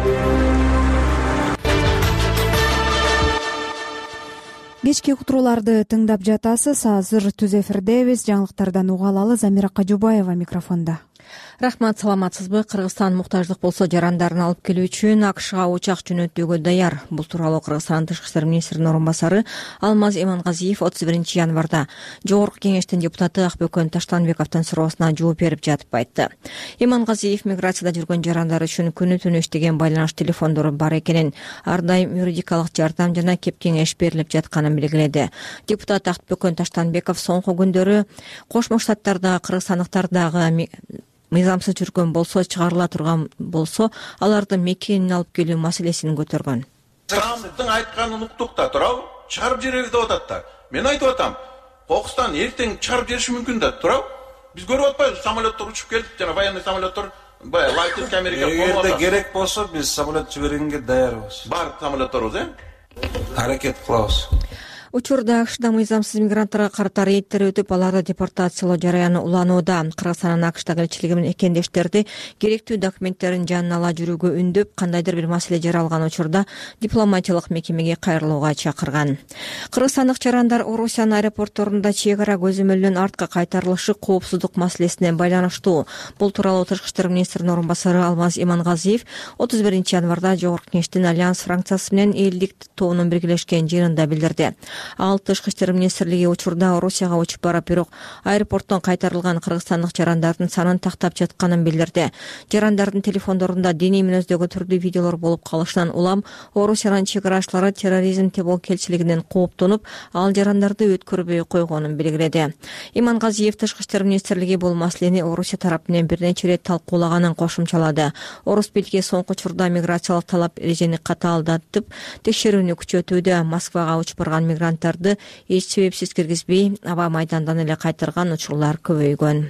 Кечки уктурууларды тыңдап жатасыз. Азыр түз эфирдебиз. Жаңылыктардан уга алалы. Замира Кожобаева микрофонда. Рахмат, саламатсызбы? Кыргызстан муктаждык болсо жарандарын алып келүү үчүн АКШга учак жөнөтүүгө даяр. Бул тууралуу Кыргызстан тышкы иштер министринин орун басары Алмаз Имангазиев отуз биринчи январда Жогорку кеңештин депутаты Акбөкөн Таштанбековдун суроосуна жооп берип жатып айтты. Имангазиев миграцияда жүргөн жарандар үчүн күнү түнү иштеген байланыш телефондору бар экенин, ар дайым юридикалык жардам жана кеп кеңеш берилип жатканын белгиледи. Депутат Акбөкөн Таштанбеков соңку күндөрү Кошмо Штаттардагы кыргызстандыктардагы мыйзамсыз жүргөн болсо, чыгарыла турган болсо, аларды мекенин алып келүү маселесин көтөргөн. Трамптын айтканын уктук да, туурабы? Чыгарып жиберебиз деп атат да. Мен айтып атам, Кокустан эртең чыгарып жибериши мүмкүн да, туурабы? Биз көрүп атпайбыз, самолеттор учуп келип, жана военный самолеттор, баягы Латинский Америка болуп атат. Эгерде керек болсо, биз самолет жибергенге даярбыз. Бар самолетторубуз, э? Аракет кылабыз. Учурда АКШда мыйзамсыз мигранттарга карата рейдтер өтүп, аларды депортациялоо жараяны уланууда. Кыргызстандын АКШдагы элчилиги менен экендештерди керектүү документтерин жанына ала жүрүүгө үндөп, кандайдыр бир маселе жаралган учурда дипломатиялык мекемеге кайрылууга чакырган. Кыргызстандык жарандар Орусиянын аэропортторунда чек ара көзөмөлдөн артка кайтарылышы коопсуздук маселесине байланыштуу. Бул тууралуу тышкы иштер министринин орун басары Алмаз Имангазиев отуз биринчи январда Жогорку кеңештин Альянс фракциясы менен элдик тобунун биргелешкен жыйынында билдирди. Ал тышкы иштер министрлиги учурда Орусияга учуп барып, бирок аэропорттон кайтарылган кыргызстандык жарандардын санын тактап жатканын билдирди. Жарандардын телефондорунда диний мүнөздөгү түрдүү видеолор болуп калышынан улам Орусиянын чек арачылары терроризмди болкелчилигинен кооптонуп, ал жарандарды өткөрбөй койгонун белгиледи. Имангазиев тышкы иштер министрлиги бул маселени Орусия тарапы менен бир нече ирет талкуулаганын кошумчалады. Орус бийлиги соңку учурда миграциялык талап эрежени катаалдатып, текшерүүнү күчөтүүдө. Москвага учуп барган мигранттарды эч себепсиз киргизбей, аба майдандан эле кайтарган учурлар көбөйгөн.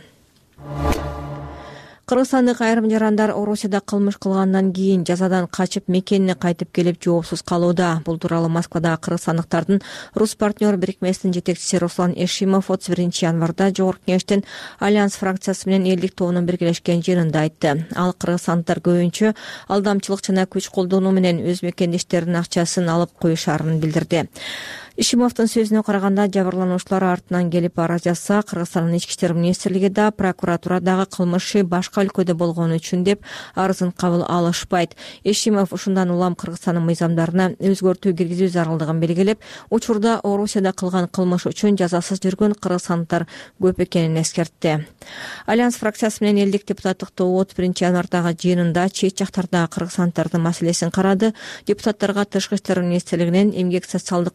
Кыргызстандык айрым жарандар Орусияда кылмыш кылгандан кийин жазадан качып мекенине кайтып келип жоопсуз калууда. Бул тууралуу Москвадагы кыргызстандыктардын Рус партнер бирикмесинин жетекчиси Руслан Эшимов отуз биринчи январда Жогорку кеңештин Альянс фракциясы менен элдик тобунун биргелешкен жыйынында айтты. Ал кыргызстандыктар көбүнчө алдамчылык жана күч колдонуу менен өз мекендештеринин акчасын алып коюшарын билдирди. Ишимовдун сөзүнө караганда, жабырлануучулар артынан келип арыз жазса, Кыргызстандын ички иштер министрлиги да, прокуратурадагы кылмышы башка өлкөдө болгону үчүн деп арызын кабыл алышпайт. Ишимов ушундан улам Кыргызстандын мыйзамдарына өзгөртүү киргизүү зарылдыгын белгилеп, учурда Орусияда кылган кылмыш үчүн жазасыз жүргөн кыргызстандыктар көп экенин эскертти. Альянс фракциясы менен элдик депутаттык тобу отуз биринчи январдагы жыйынында чет жактардагы кыргызстандыктардын маселесин карады. Депутаттарга тышкы иштер министрлигинен эмгек социалдык коргоо жана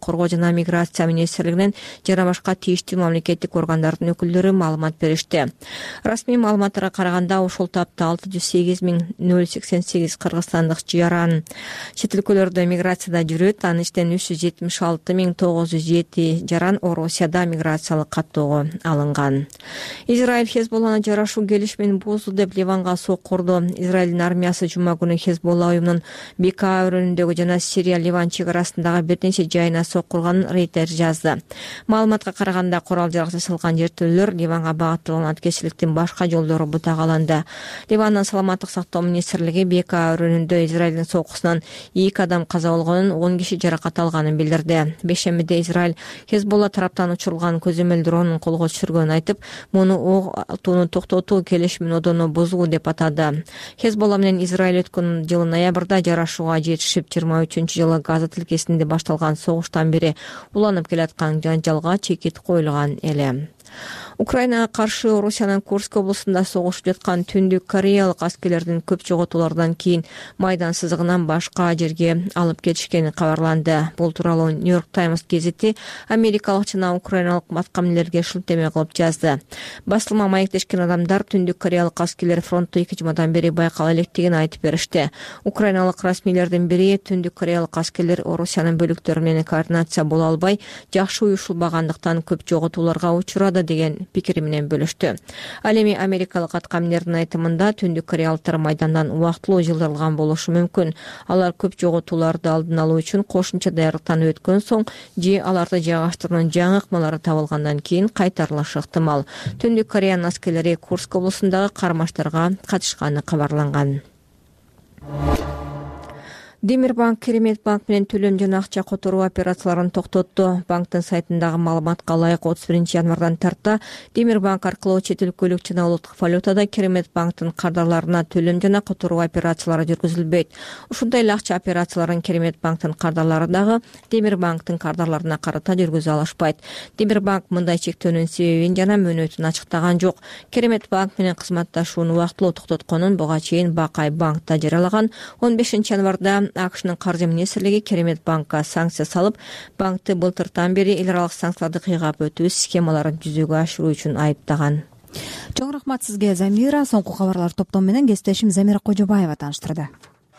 жана миграция министрлигинен жана башка тийиштүү мамлекеттик органдардын өкүлдөрү маалымат беришти. Расмий маалыматтарга караганда ушул тапта алты жүз сегиз миң нөл сексен сегиз кыргызстандык жаран чет өлкөлөрдө миграцияда жүрөт. Анын ичинен үч жүз жетимиш алты миң тогуз жүз жети жаран Орусияда миграциялык каттоого алынган. Израиль Хезболланы жарашуу келишимин бузду деп Ливанга соккурду. Израилдин армиясы жума күнү Хезболла уюмунун Бека өрөөнүндөгү жана Сирия Ливан чек арасындагы бир нече жайына соккурганын Рейтер жазды. Маалыматка караганда курал жарак жасалган жертөлөлөр Ливанга багытталган аткечиликтин башка жолдору бутагаланды. Ливандын саламаттык сактоо министрлиги Бека өрөөнүндө Израилдин соккусунан эки адам каза болгонун, он киши жаракат алганын билдирди. Бейшембиде Израиль Хезболла тараптан учурулган көзөмөл дронун колго түшүргөнүн айтып, муну ок атууну токтотуу келишимин одоно бузуу деп атады. Хезболла менен Израиль өткөн жылы ноябрда жарашууга жетишип, жыйырма үчүнчү жылы Газа тилкесинде башталган согуштан бери уланып келаткан жанжалга чекит коюлган эле. Украинага каршы Орусиянын Курск облусунда согушуп жаткан Түндүк Кореялык аскерлердин көп жоготуулардан кийин майдан сызыгынан башка жерге алып кетишкени кабарланды. Бул тууралуу Нью-Йорк Таймс гезити америкалык жана украиналык маткамнелерге шилтеме кылып жазды. Басылма маектешкен адамдар Түндүк Кореялык аскерлер фронтту эки жумадан бери байкала электигин айтып беришти. Украиналык расмийлердин бири Түндүк Кореялык аскерлер Орусиянын бөлүктөрү менен координация боло албай, жакшы уюшулбагандыктан көп жоготууларга учурады деген пикири менен бөлүштү. Ал эми америкалык аткамнердин айтымында Түндүк кореялыктар майдандан убактылуу жылдырылган болушу мүмкүн. Алар көп жоготууларды алдын алуу үчүн кошумча даярдыктан өткөн соң же аларды жайгаштыруунун жаңы ыкмалары табылгандан кийин кайтарылышы ыктымал. Түндүк Кореянын аскерлери Курск облусундагы кармаштарга катышканы кабарланган. Демирбанк Керемет банк менен төлөм жана акча которуу операцияларын токтотту. Банктын сайтындагы маалыматка ылайык отуз биринчи январдан тарта Демирбанк аркылуу чет өлкөлүк жана улуттук валютада Керемет банктын кардарларына төлөм жана которуу операциялары жүргүзүлбөйт. Ушундай эле акча операцияларын Керемет банктын кардарлары дагы Демирбанктын кардарларына карата жүргүзө алышпайт. Демирбанк мындай чектөөнүн себебин жана мөөнөтүн ачыктаган жок. Керемет банк менен кызматташууну убактылуу токтотконун буга чейин Бакай банкта жарыялаган. он бешинчи январда АКШнын каржы министрлиги Керемет банкка санкция салып, банкты былтыртан бери эл аралык санкцияларды кыйгап өтүү схемаларын жүзөгө ашыруу үчүн айыптаган. Чоң рахмат сизге, Замира. Соңку кабарлар топтому менен кесиптешим Замира Кожобаева тааныштырды.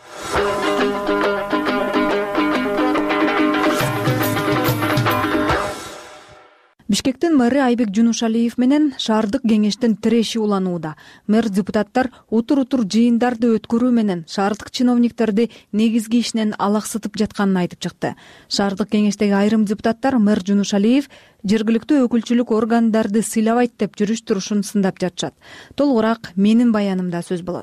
Бишкектин мэри Айбек Жунушалиев менен шаардык кеңештин тиреши уланууда. Мэр депутаттар утур-утур жыйындарды өткөрүү менен шаардык чиновниктерди негизги ишинен алаксытып жатканын айтып чыкты. Шаардык кеңештеги айрым депутаттар мэр Жунушалиев жергиликтүү өкүлчүлүк органдарды сыйлабайт деп жүрүш-турушун сындап жатышат. Толугураак менин баянымда сөз болот.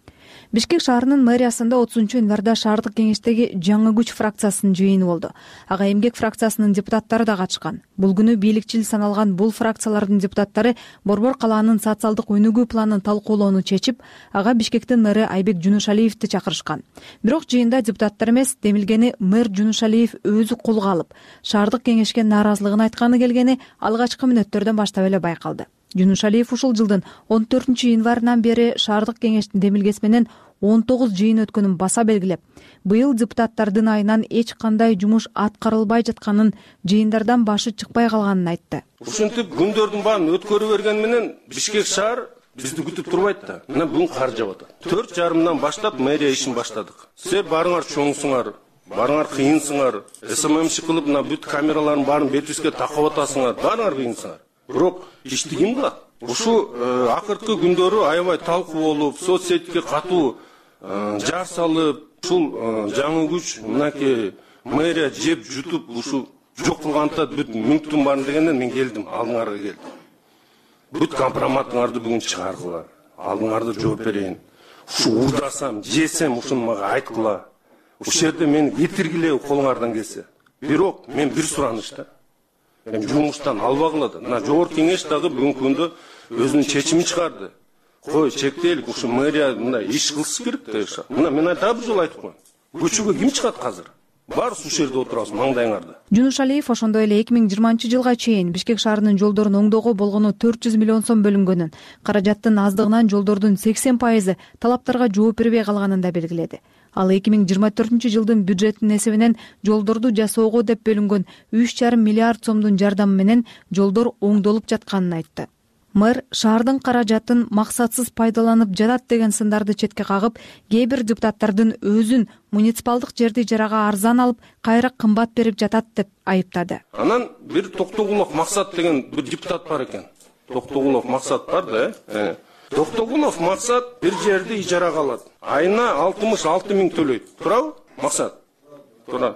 Бишкек шаарынын мэриясында отузунчу январда шаардык кеңештеги жаңы күч фракциясынын жыйыны болду. Ага эмгек фракциясынын депутаттары да катышкан. Бул күнү бийликчил саналган бул фракциялардын депутаттары Борбор калаанын социалдык өнүгүү планын талкуулоону чечип, ага Бишкектин мэри Айбек Жунушалиевди чакырышкан. Бирок жыйында депутаттар эмес, демилгени мэр Жунушалиев өзү колго алып, шаардык кеңешке нааразылыгын айтканы келгени алгачкы мүнөттөрдөн баштап эле байкалды. Жунушалиев ушул жылдын он төртүнчү январынан бери шаардык кеңештин демилгеси менен он тогуз жыйын өткөнүн баса белгилеп, быйыл депутаттардын айынан эч кандай жумуш аткарылбай жатканын, жыйындардан башы чыкпай калганын айтты. Ушинтип күндөрдүн баарын өткөрүп берген менен Бишкек шаар бизди күтүп турбайт да. Мына бүгүн кар жаап атат. төрт жарымдан баштап мэрия ишин баштадык. Силер барыңар чоңсуңар, барыңар кыйынсыңар, СММчи кылып мына бүт камералардын баарын бетибизге такап атасыңар, барыңар кыйынсыңар. Бирок ишти ким кылат? Ушу акыркы күндөрү аябай талкуу болуп, соц сетке катуу жар салып, ушул жаңы күч мынакей мэрия жеп жутуп ушу жок кылганда бүт мүнктүн баарын дегенден мен келдим, алдыңарга келдим. Бүт компроматыңарды бүгүн чыгаргыла, алдыңарды жооп берейин. Ушу урдасам, жесем, ушуну мага айткыла. Ушул жерде мени кетиргиле колуңардан келсе. Бирок мен бир суранычта. Мен жумуштан албагыла да. Мына жогорку кеңеш дагы бүгүнкү күндө өзүнүн чечимин чыгарды. Кой, чектелик, ушу мэрия мына иш кылыш керек да. Мына мен дагы бир жолу айтып коеюн. Көчөгө ким чыгат азыр? Баарыбыз ушул жерде отурабыз, маңдайыңарда. Жунушалиев ошондой эле эки миң жыйырманчы жылга чейин Бишкек шаарынын жолдорун оңдоого болгону төрт жүз миллион сом бөлүнгөнүн, каражаттын аздыгынан жолдордун сексен пайызы талаптарга жооп бербей калганын да белгиледи. ал эки миң жыйырма төртүнчү жылдын бюджетинин эсебинен жолдорду жасоого деп бөлүнгөн үч жарым миллиард сомдун жардамы менен жолдор оңдолуп жатканын айтты. Мэр шаардын каражатын максатсыз пайдаланып жатат деген сындарды четке кагып, кээ бир депутаттардын өзүн муниципалдык жерди ижарага арзан алып, кайра кымбат берип жатат деп айыптады. Анан бир Токтогулов Максат деген бир депутат бар экен. Токтогулов Максат бар да. Токтогулов Максат бир жерди ижарага алат. Айына алтымыш алты миң төлөйт. Туурабы? Максат. Туура.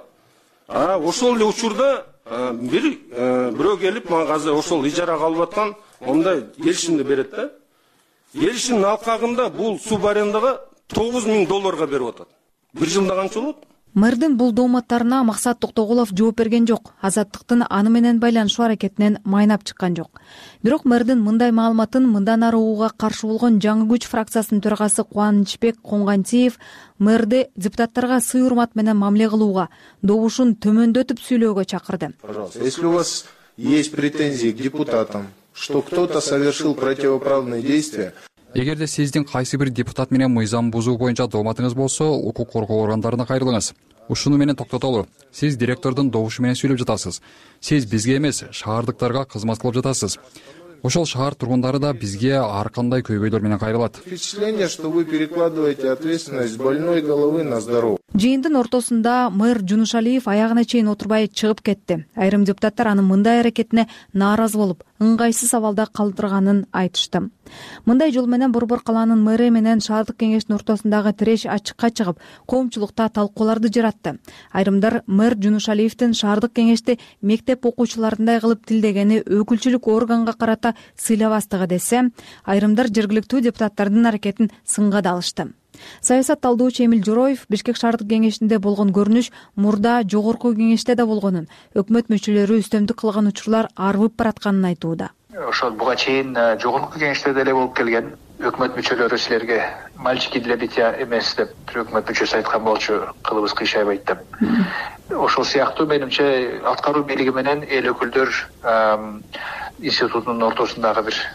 А ошол эле учурда бир бирөө келип, мага азыр ошол ижарага алып аткан ондай келишимди берет да. Келишимдин алкагында бул суб арендага тогуз миң долларга берип атат. Бир жылда канча болот? Мэрдин бул дооматтарына Максат Токтогулов жооп берген жок. Азаттыктын аны менен байланышуу аракетинен майнап чыккан жок. Бирок мэрдин мындай маалыматын мындан ары угууга каршы болгон Жаңы күч фракциясынын төрагасы Кубанычбек Коңгантиев мэрди депутаттарга сый урмат менен мамиле кылууга, добушун төмөндөтүп сүйлөөгө чакырды. Пожалуйста, если у вас есть претензии к депутатам, что кто-то совершил противоправные действия, эгерде сиздин кайсы бир депутат менен мыйзам бузуу боюнча дооматыңыз болсо, укук коргоо органдарына кайрылыңыз. Ушуну менен токтотолу. Сиз директордун добушу менен сүйлөп жатасыз. Сиз бизге эмес, шаардыктарга кызмат кылып жатасыз. Ошол шаар тургундары да бизге ар кандай көйгөйлөр менен кайрылат. Впечатление, что вы перекладываете ответственность с больной головы на здоровую. Жыйындын ортосунда мэр Жунушалиев аягына чейин отурбай чыгып кетти. Айрым депутаттар анын мындай аракетине нааразы болуп, ыңгайсыз абалда калтырганын айтышты. Мындай жол менен Борбор калаанын мэри менен шаардык кеңештин ортосундагы тиреш ачыкка чыгып, коомчулукта талкууларды жаратты. Айрымдар мэр Жунушалиевдин шаардык кеңешти мектеп окуучуларындай кылып тилдегени өкүлчүлүк органга карата сыйлабастыгы десе, айрымдар жергиликтүү депутаттардын аракетин сынга да алышты. Саясат талдоочу Эмил Жороев Бишкек шаардык кеңешинде болгон көрүнүш мурда жогорку кеңеште да болгонун, өкмөт мүчөлөрү үстөмдүк кылган учурлар арбып баратканын айтууда. Ошол буга чейин жогорку кеңеште деле болуп келген. Өкмөт мүчөлөрү силерге мальчики для битья эмес деп өкмөт мүчөсү айткан болчу, кылыбыз кыйшайбайт деп. Ошол сыяктуу менимче аткаруу бийлиги менен эл өкүлдөр институтунун ортосундагы бир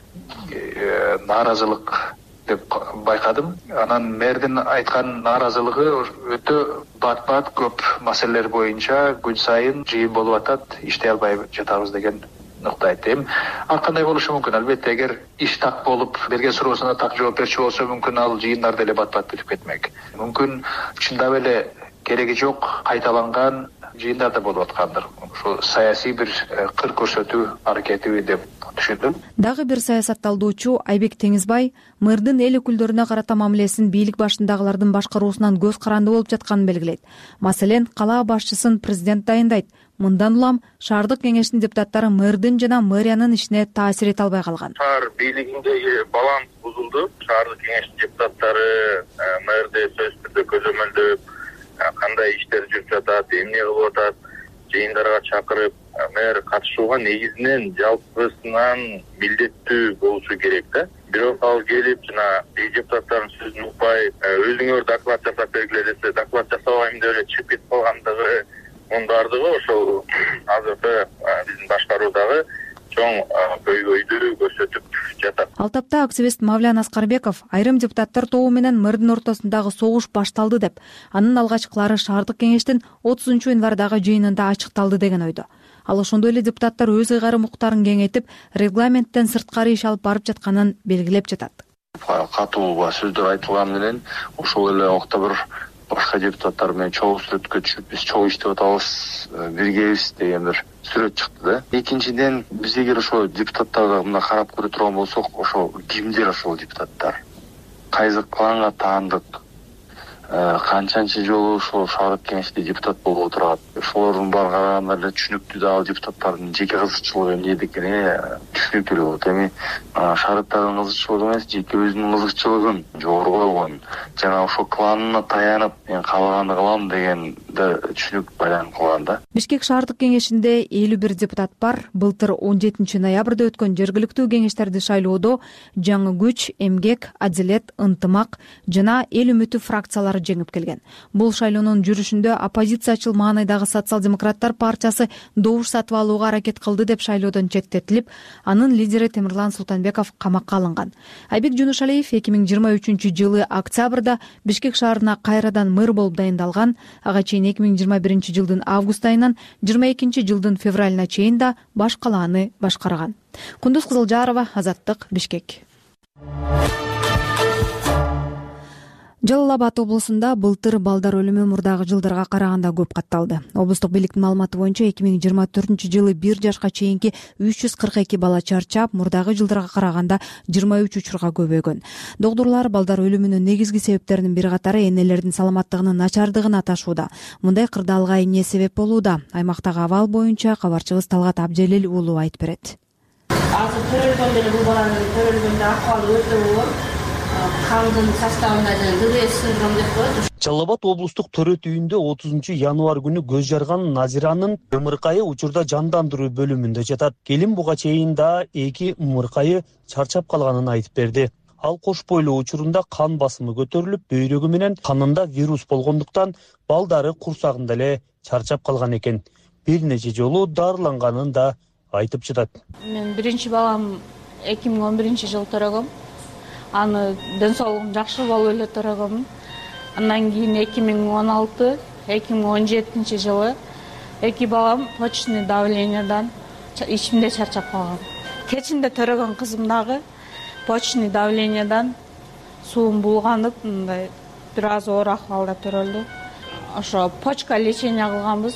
нааразылык деп байкадым. Анан мэрдин айткан нааразылыгы өтө бат-бат көп маселелер боюнча күн сайын жыйын болуп атат, иштей албай жатабыз деген нукта айтты. Ар кандай болушу мүмкүн? Албетте, эгер иш так болуп, берген суроосуна так жооп берчү болсо, мүмкүн ал жыйындар деле бат-бат бүтүп кетмек. Мүмкүн чындап эле кереги жок, кайталанган жыйындар да болуп аткандыр. Ошо саясий бир кыр көрсөтүү аракети деп түшүндүм. Дагы бир саясат талдоочу Айбек Теңизбай мэрдин эл өкүлдөрүнө карата мамилесин бийлик башындагылардын башкаруусунан көз каранды болуп жатканын белгилейт. Маселен, кала башчысын президент дайындайт. Мындан улам шаардык кеңештин депутаттары мэрдин жана мэриянын ишине таасир эте албай калган. Шаар бийлигиндеги баланс бузулду. Шаардык кеңештин депутаттары мэрди сөзсүз түрдө көзөмөлдөп, кандай иштер жүрүп жатат, эмне кылып атат, жыйындарга чакырып, мэр катышууга негизинен жалпысынан милдеттүү болушу керек да. Бирок ал келип жана депутаттардын сөзүн укпай, өзүңөр доклад жасап бергиле десе, доклад жасабайм деп эле чыгып кетип калгандыгы, мунун баардыгы ошол азыркы биздин башкаруудагы чоң көйгөйдү көрсөтүп жатат. Ал тапта активист Мавлян Аскарбеков айрым депутаттар тобу менен мэрдин ортосундагы согуш башталды деп, анын алгачкылары шаардык кеңештин отузунчу январдагы жыйынында ачыкталды деген ойдо. Ал ошондой эле депутаттар өз ыйгарым укуктарын кеңейтип, регламенттен сырткары иш алып барып жатканын белгилеп жатат. Катуу сөздөр айтылган менен ошол эле убакта бир башка депутаттар менен чогуу сүрөткө түшүп, биз чогуу иштеп атабыз, биргебиз деген бир сүрөт чыкты да. Экинчиден, биз эгер ошол депутаттарга мына карап көрө турган болсок, ошол кимдер ошол депутаттар? Кайсы кланга таандык? Канчанчы жолу ошол шаардык кеңеште депутат болуп отурат? Ошолордун баарын караганда эле түшүнүктүү да, ал депутаттардын жеке кызыкчылыгы эмне экени түшүнүктүү болот. Эми шаардыктардын кызыкчылыгы эмес, жеке өзүнүн кызыкчылыгын жогору койгон жана ошол кланына таянып, мен каалаганды кылам деген түшүнүк баян кылган да. Бишкек шаардык кеңешинде элүү бир депутат бар. Былтыр он жетинчи ноябрда өткөн жергиликтүү кеңештерди шайлоодо жаңы күч, эмгек, адилет, ынтымак жана эл үмүтү фракциялары жеңип келген. Бул шайлоонун жүрүшүндө оппозициячыл маанайдагы социал-демократтар партиясы добуш сатып алууга аракет кылды деп шайлоодон четтетилип, анын лидери Темирлан Султанбеков камакка алынган. Айбек Жунушалиев эки миң жыйырма үчүнчү жылы октябрда Бишкек шаарына кайрадан мэр болуп дайындалган. Ага чейин эки миң жыйырма биринчи жылдын август айынан жыйырма экинчи жылдын февралына чейин да баш калааны башкарган. Кундуз Кызылжарова, Азаттык, Бишкек. Жалал Абад облусунда былтыр балдар өлүмү мурдагы жылдарга караганда көп катталды. Облустук бийликтин маалыматы боюнча эки миң жыйырма төртүнчү жылы бир жашка чейинки үч жүз кырк эки бала чарчап, мурдагы жылдарга караганда жыйырма үч учурга көбөйгөн. Доктурлар балдар өлүмүнүн негизги себептеринин бир катары энелердин саламаттыгынын начардыгын аташууда. Мындай кырдаалга эмне себеп болууда? Аймактагы абал боюнча кабарчыбыз Талгат Абделил уулу айтып берет. Азыр төрөлгөндө эле бул баланын төрөлгөндө акыбалы өтө оор. Кандын составында ДДС синдром деп коет. Жалал Абад облустук төрөт үйүндө отузунчу январь күнү көз жарган Назиранын ымыркайы учурда жандандыруу бөлүмүндө жатат. Келин буга чейин да эки ымыркайы чарчап калганын айтып берди. Ал кош бойлуу учурунда кан басымы көтөрүлүп, бөйрөгү менен канында вирус болгондуктан балдары курсагында эле чарчап калган экен. Бир нече жолу дарыланганын да айтып жатат. Мен биринчи балам эки миң он биринчи жылы төрөгөм. Аны ден соолугум жакшы болуп эле төрөгөм. Андан кийин эки миң он алты эки миң он жетинчи жылы эки балам почечный давлениядан ичимде чарчап калган. Кечинде төрөгөн кызым дагы почечный давлениядан суум булганып, мындай бир аз оор акыбалда төрөлдү. Ошо почка лечение кылганбыз.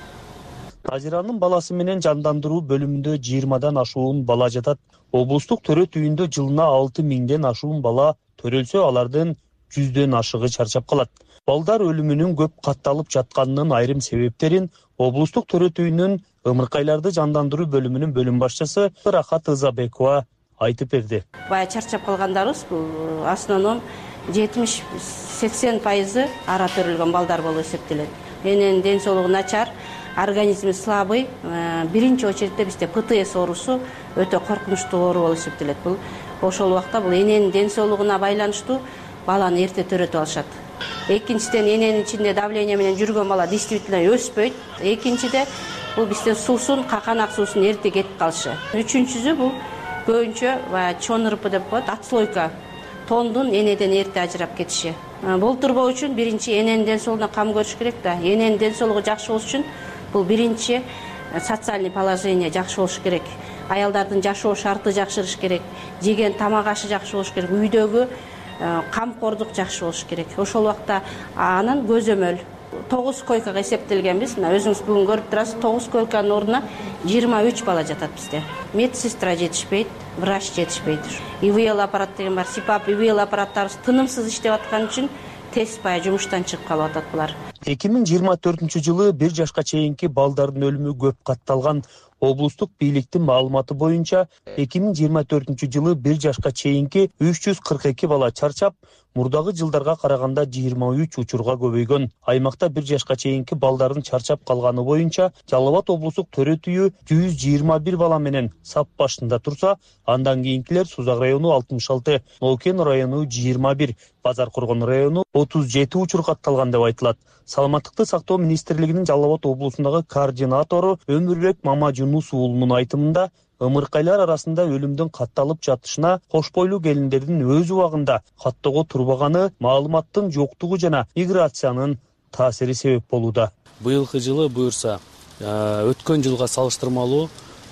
Назиранын баласы менен жандандыруу бөлүмүндө жыйырмадан ашуун бала жатат. Облустук төрөт үйүндө жылына алты миңден ашуун бала төрөлсө, алардын жүздөн ашыгы чарчап калат. Балдар өлүмүнүн көп катталып жатканынын айрым себептерин облустук төрөт үйүнүн ымыркайларды жандандыруу бөлүмүнүн бөлүм башчысы Рахат Ызабекова айтып берди. Бая чарчап калгандарыбыз бул основном жетимиш сексен пайызы ара төрөлгөн балдар болуп эсептелет. Эненин ден соолугу начар, организми слабый. Биринчи очередте бизде ПТС оорусу өтө коркунучтуу оору болуп эсептелет. Бул ошол убакта бул эненин ден соолугуна байланыштуу баланы эрте төрөтүп алышат. Экинчиден, эненин ичинде давление менен жүргөн бала действительно өспөйт. Экинчиде бул бизден суусун, каканак суусун эрте кетип калышы. Үчүнчүсү бул көбүнчө баягы чонырпы деп коет, отслойка. Тондун энеден эрте ажырап кетиши. Болтурбоо үчүн биринчи эненин ден соолугуна кам көрүш керек да. Эненин ден соолугу жакшы болуш үчүн бул биринчи социальный положение жакшы болуш керек. Аялдардын жашоо шарты жакшырыш керек. Жеген тамак ашы жакшы болуш керек. Үйдөгү камкордук жакшы болуш керек. Ошол убакта анын көзөмөл тогуз койкага эсептелгенбиз. Мына өзүңүз бүгүн көрүп турасыз, тогуз койканын ордуна жыйырма үч бала жатат бизде. Медсестра жетишпейт, врач жетишпейт. ИВЛ аппарат деген бар. СИПАП, ИВЛ аппараттарыбыз тынымсыз иштеп аткан үчүн тез бая жумуштан чыгып калып атат булар. эки миң жыйырма төртүнчү жылы бир жашка чейинки балдардын өлүмү көп катталган. Облустук бийликтин маалыматы боюнча эки миң жыйырма төртүнчү жылы бир жашка чейинки үч жүз кырк эки бала чарчап, мурдагы жылдарга караганда жыйырма үч учурга көбөйгөн. Аймакта бир жашка чейинки балдардын чарчап калганы боюнча Жалал Абад облустук төрөт үйү жүз жыйырма бир бала менен сап башында турса, андан кийинкилер Сузак району алтымыш алты, Нокен району жыйырма бир, Базар Коргон району отуз жети учур катталган деп айтылат. Саламаттыкты сактоо министрлигинин Жалал Абад облусундагы координатору Өмүрбек Мамажунус уулунун айтымында, ымыркайлар арасында өлүмдүн катталып жатышына кош бойлуу келиндердин өз убагында каттоого турбаганы, маалыматтын жоктугу жана миграциянын таасири себеп болууда. Быйылкы жылы буюрса, өткөн жылга салыштырмалуу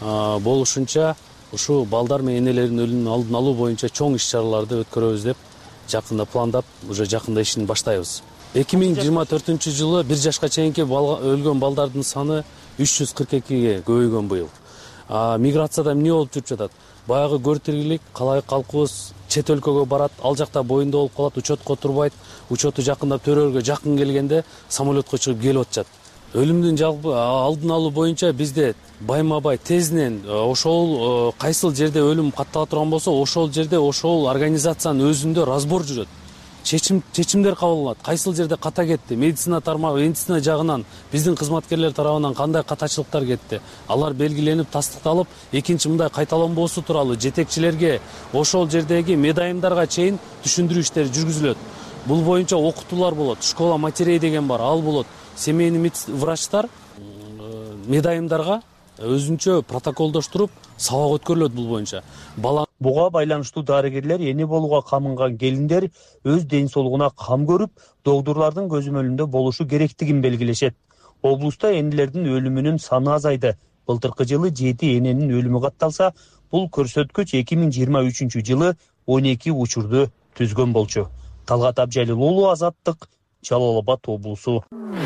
болушунча ушул балдар менен энелердин өлүмүнүн алдын алуу боюнча чоң иш-чараларды өткөрөбүз деп жакында пландап, уже жакында ишин баштайбыз. эки миң жыйырма төртүнчү жылы бир жашка чейинки өлгөн балдардын саны үч жүз кырк экиге көбөйгөн быйыл. Миграцияда эмне болуп жүрүп жатат? Баягы көртирлик калай калкыбыз чет өлкөгө барат, ал жакта боюнда болуп калат, учетко турбайт, учету жакындап төрөлгө жакын келгенде самолетко чыгып келип атышат. Өлүмдүн жалпы алдын алуу боюнча бизде байма-бай тезинен ошол кайсыл жерде өлүм каттала турган болсо, ошол жерде ошол организациянын өзүндө разбор жүрөт. чечим чечимдер кабыл алынат. Кайсыл жерде ката кетти, медицина тармагы, медицина жагынан биздин кызматкерлер тарабынан кандай катачылыктар кетти, алар белгиленип тастыкталып, экинчи мындай кайталанбоосу тууралуу жетекчилерге, ошол жердеги медайымдарга чейин түшүндүрүү иштери жүргүзүлөт. Бул боюнча окутуулар болот, школа матерей деген бар, ал болот. Семейный врачтар медайымдарга өзүнчө протоколдоштуруп сабак өткөрүлөт бул боюнча. Бала буга байланыштуу дарыгерлер эне болууга камынган келиндер өз ден соолугуна кам көрүп, догдурлардын көзөмөлүндө болушу керектигин белгилешет. Облуста энелердин өлүмүнүн саны азайды. Былтыркы жылы жети эненин өлүмү катталса, бул көрсөткүч эки миң жыйырма үчүнчү жылы он эки учурду түзгөн болчу. Талгат Абжалил уулу, Азаттык, Жалал Абад облусу.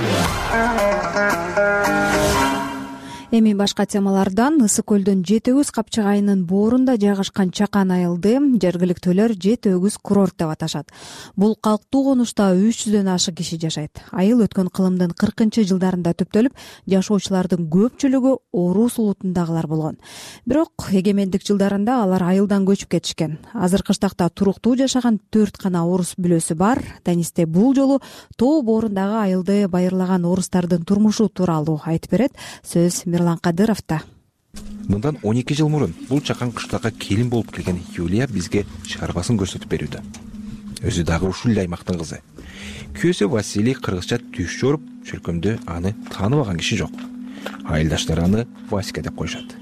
Эми башка темалардан. Ысык көлдүн Жети өгүз капчыгайынын боорунда жайгашкан Чакан айылды жергиликтүүлөр Жети өгүз курорт деп аташат. Бул калктуу конушта үч жүздөн ашык киши жашайт. Айыл өткөн кылымдын кыркынчы жылдарында төптөлүп, жашоочулардын көпчүлүгү Орус улутундагылар болгон. Бирок эгемендик жылдарында алар айылдан көчүп кетишкен. Азыр кыштакта туруктуу жашаган төрт гана орус бүлөсү бар. Данисте бул жолу тоо боорундагы айылды байырлаган орустардын турмушу тууралуу айтып берет. Сөз Мирлан Кадыровда. Мындан он эки жыл мурун бул чакан кыштакка келин болуп келген Юлия бизге чарбасын көрсөтүп берүүдө. Өзү дагы ушул эле аймактын кызы. Күйөөсү Василий кыргызча түш жоруп, чөлкөмдө аны тааныбаган киши жок. Айылдаштары аны Васька деп коюшат.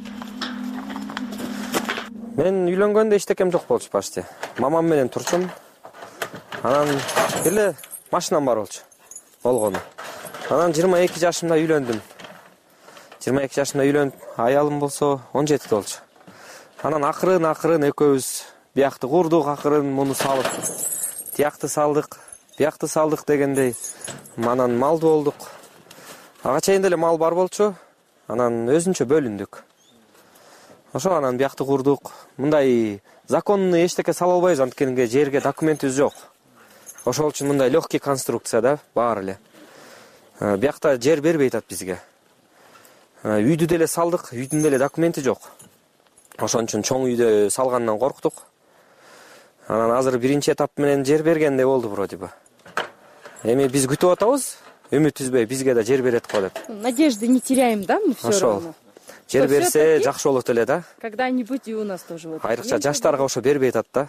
Мен үйлөнгөндө эчтекем жок болчу почти. Мамам менен турчум. Анан эле машинам бар болчу. Болгону. Анан жыйырма эки жашымда үйлөндүм. жыйырма эки жашымда үйлөнүп, аялым болсо он жетиде болчу. Анан акырын акырын экөөбүз биякты курдук, акырын муну салып, тиякты салдык, биякты салдык дегендей. Анан малды болдук. Ага чейин деле мал бар болчу. Анан өзүнчө бөлүндүк. Ошо анан биякты курдук. Мындай законный эчтеке сала албайбыз, анткени жерге документибиз жок. Ошол үчүн мындай легкий конструкция да, баары эле. Биякта жер бербей атат бизге. Үйдү деле салдык, үйдүн деле документи жок. Ошон үчүн чоң үйдө салгандан корктук. Анан азыр биринчи этап менен жер бергенде болду вроде бы. Эми биз күтүп атабыз, үмүт үзбөй бизге да жер берет го деп. Надежды не теряем, да, мы всё равно. Жер берсе жакшы болот эле да. Когда-нибудь и у нас тоже вот. Айрыкча жаштарга ошо бербей атат да.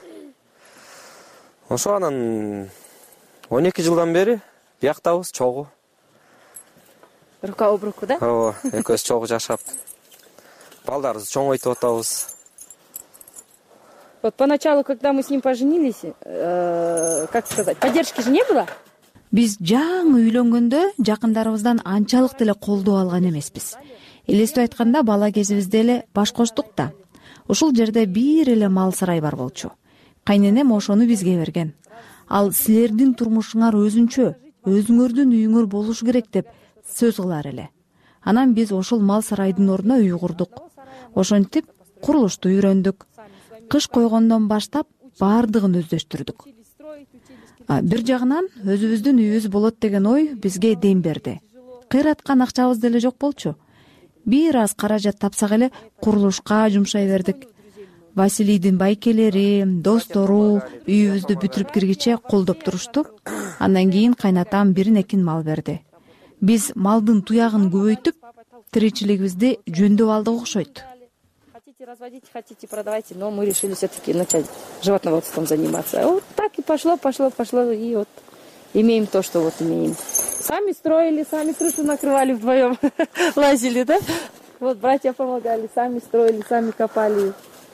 Ошо анан он эки жылдан бери бияктабыз, чогуу. Рука об руку, да? Ооба, экөөбүз чогуу жашап. Балдарыбызды чоңойтуп атабыз. Вот поначалу, когда мы с ним поженились, э, как сказать, поддержки же не было? Биз жаңы үйлөнгөндө жакындарыбыздан анчалык деле колдоо алган эмеспиз. Элестүү айтканда бала кезибизде эле баш коштук да. Ушул жерде бир эле мал сарай бар болчу. Кайненем ошону бизге берген. Ал силердин турмушуңар өзүнчө, өзүңөрдүн үйүңөр болушу керек деп сөз кылар эле. Анан биз ошол мал сарайдын ордуна үй курдук. Ошентип курулушту үйрөндүк. Кыш койгондон баштап баардыгын өздөштүрдүк. Бир жагынан өзүбүздүн үйүбүз болот деген ой бизге дем берди. Кыйраткан акчабыз деле жок болчу. Бир аз каражат тапсак эле курулушка жумшай бердик. Василийдин байкелери, достору үйүбүздү бүтүрүп киргиче колдоп турушту. Андан кийин кайнатам бирин экин мал берди. Биз малдын туягын көбөйтүп, тиричилигибизди жөндөп алдык окшойт. Хотите разводить, хотите продавайте, но мы решили все-таки начать животноводством заниматься. Вот так и пошло, пошло, пошло, и вот имеем то, что вот имеем. Сами строили, сами крышу накрывали вдвоем, лазили, да? Вот братья помогали, сами строили, сами копали.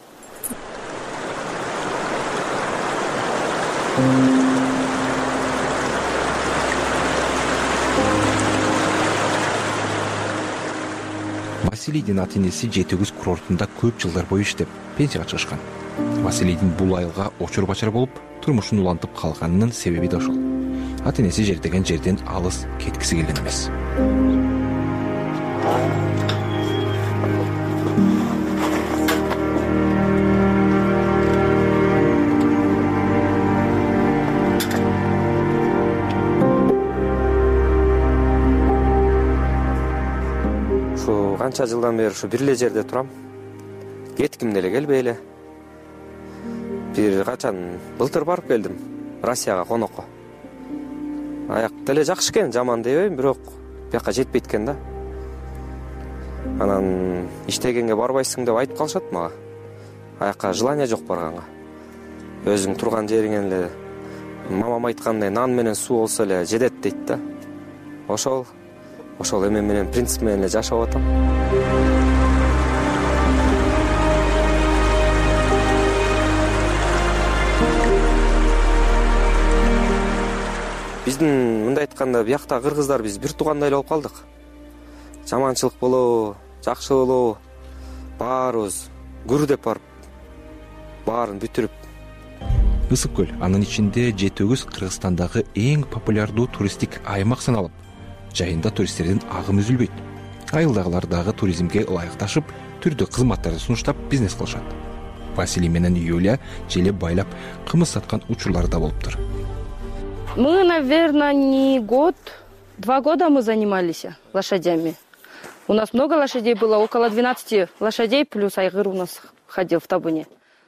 Василийдин ата-энеси Жети өгүз курортунда көп жылдар бою иштеп, пенсияга чыгышкан. Василийдин бул айылга очур-бачар болуп, турмушун улантып калганынын себеби да ошол. Ата-энеси жердеген жерден алыс кеткиси келген эмес. Канча жылдан бери ушу бир эле жерде турам. Кетким деле келбей эле. Бир качан былтыр барып келдим. Россияга конокко. Аяк деле жакшы экен, жаман дебейм, бирок бияка жетпейт экен да. Анан иштегенге барбайсың деп айтып калышат мага. Аякка желание жок барганга. Өзүң турган жериңен эле мамам айткандай нан менен суу болсо эле жетет дейт да. Ошол ошол эме менен принцип менен эле жашап атам. Биздин мындай айтканда биякта кыргыздар биз бир туугандай эле болуп калдык. Жаманчылык болобу, жакшы болобу, баарыбыз гүрдеп барып баарын бүтүрүп. Ысык көл анын ичинде Жети-Өгүз Кыргызстандагы эң популярдуу туристтик аймак саналып, жайында туристтердин агымы үзүлбөйт. Айылдагылар дагы туризмге ылайыкташып, түрдүү кызматтарды сунуштап бизнес кылышат. Василий менен Юлия желе байлап кымыз саткан учурлары да болуптур. Мы, наверное, не год, два года мы занимались лошадями. У нас много лошадей было, около двенадцати лошадей, плюс айгыр у нас ходил в табуне.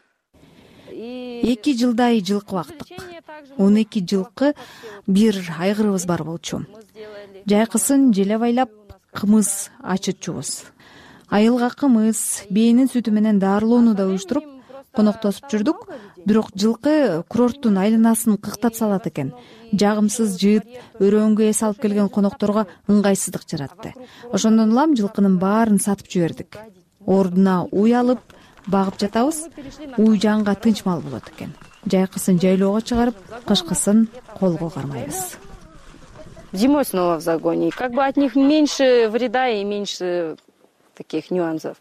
эки жылдай жылкы бактык. он эки жылкы бир айгырыбыз бар болчу. Жайкысын желе байлап кымыз ачытчубуз. Айылга кымыз, бээнин сүтү менен дарылоону да уюштуруп коноктосуп жүрдүк. Бирок жылкы курорттун айланасын кыктап салат экен. Жагымсыз жыт, өрөөнгө эс алып келген конокторго ыңгайсыздык жаратты. Ошондон улам жылкынын баарын сатып жибердик. Ордуна уй алып багып жатабыз. Уй жанга тынч мал болот экен. Жайкысын жайлоого чыгарып, кышкысын колго кармайбыз. Зимой снова в загоне. Как бы от них меньше вреда и меньше таких нюансов.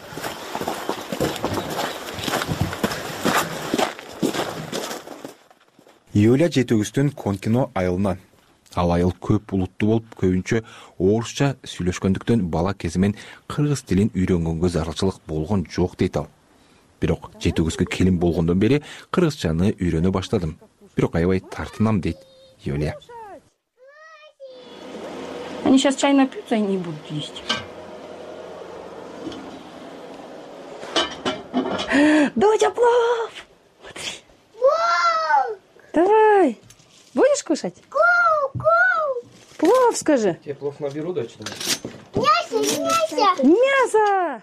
Юлия Жети-Өгүздүн Конкино айылынан. Ал айыл көп улуттуу болуп, көбүнчө орусча сүйлөшкөндүктөн бала кезимен кыргыз тилин үйрөнгөнгө зарылчылык болгон жок дейт ал. Бирок Жети-Өгүзгө келин болгондон бери кыргызчаны үйрөнө баштадым. Бирок аябай тартынам дейт Юлия. Они сейчас чай напьются и не будут есть. Доча, плов! Смотри. Давай. Будешь кушать? Плов, скажи. Тебе плов наберу, дочь? Мясо, мясо. Мясо.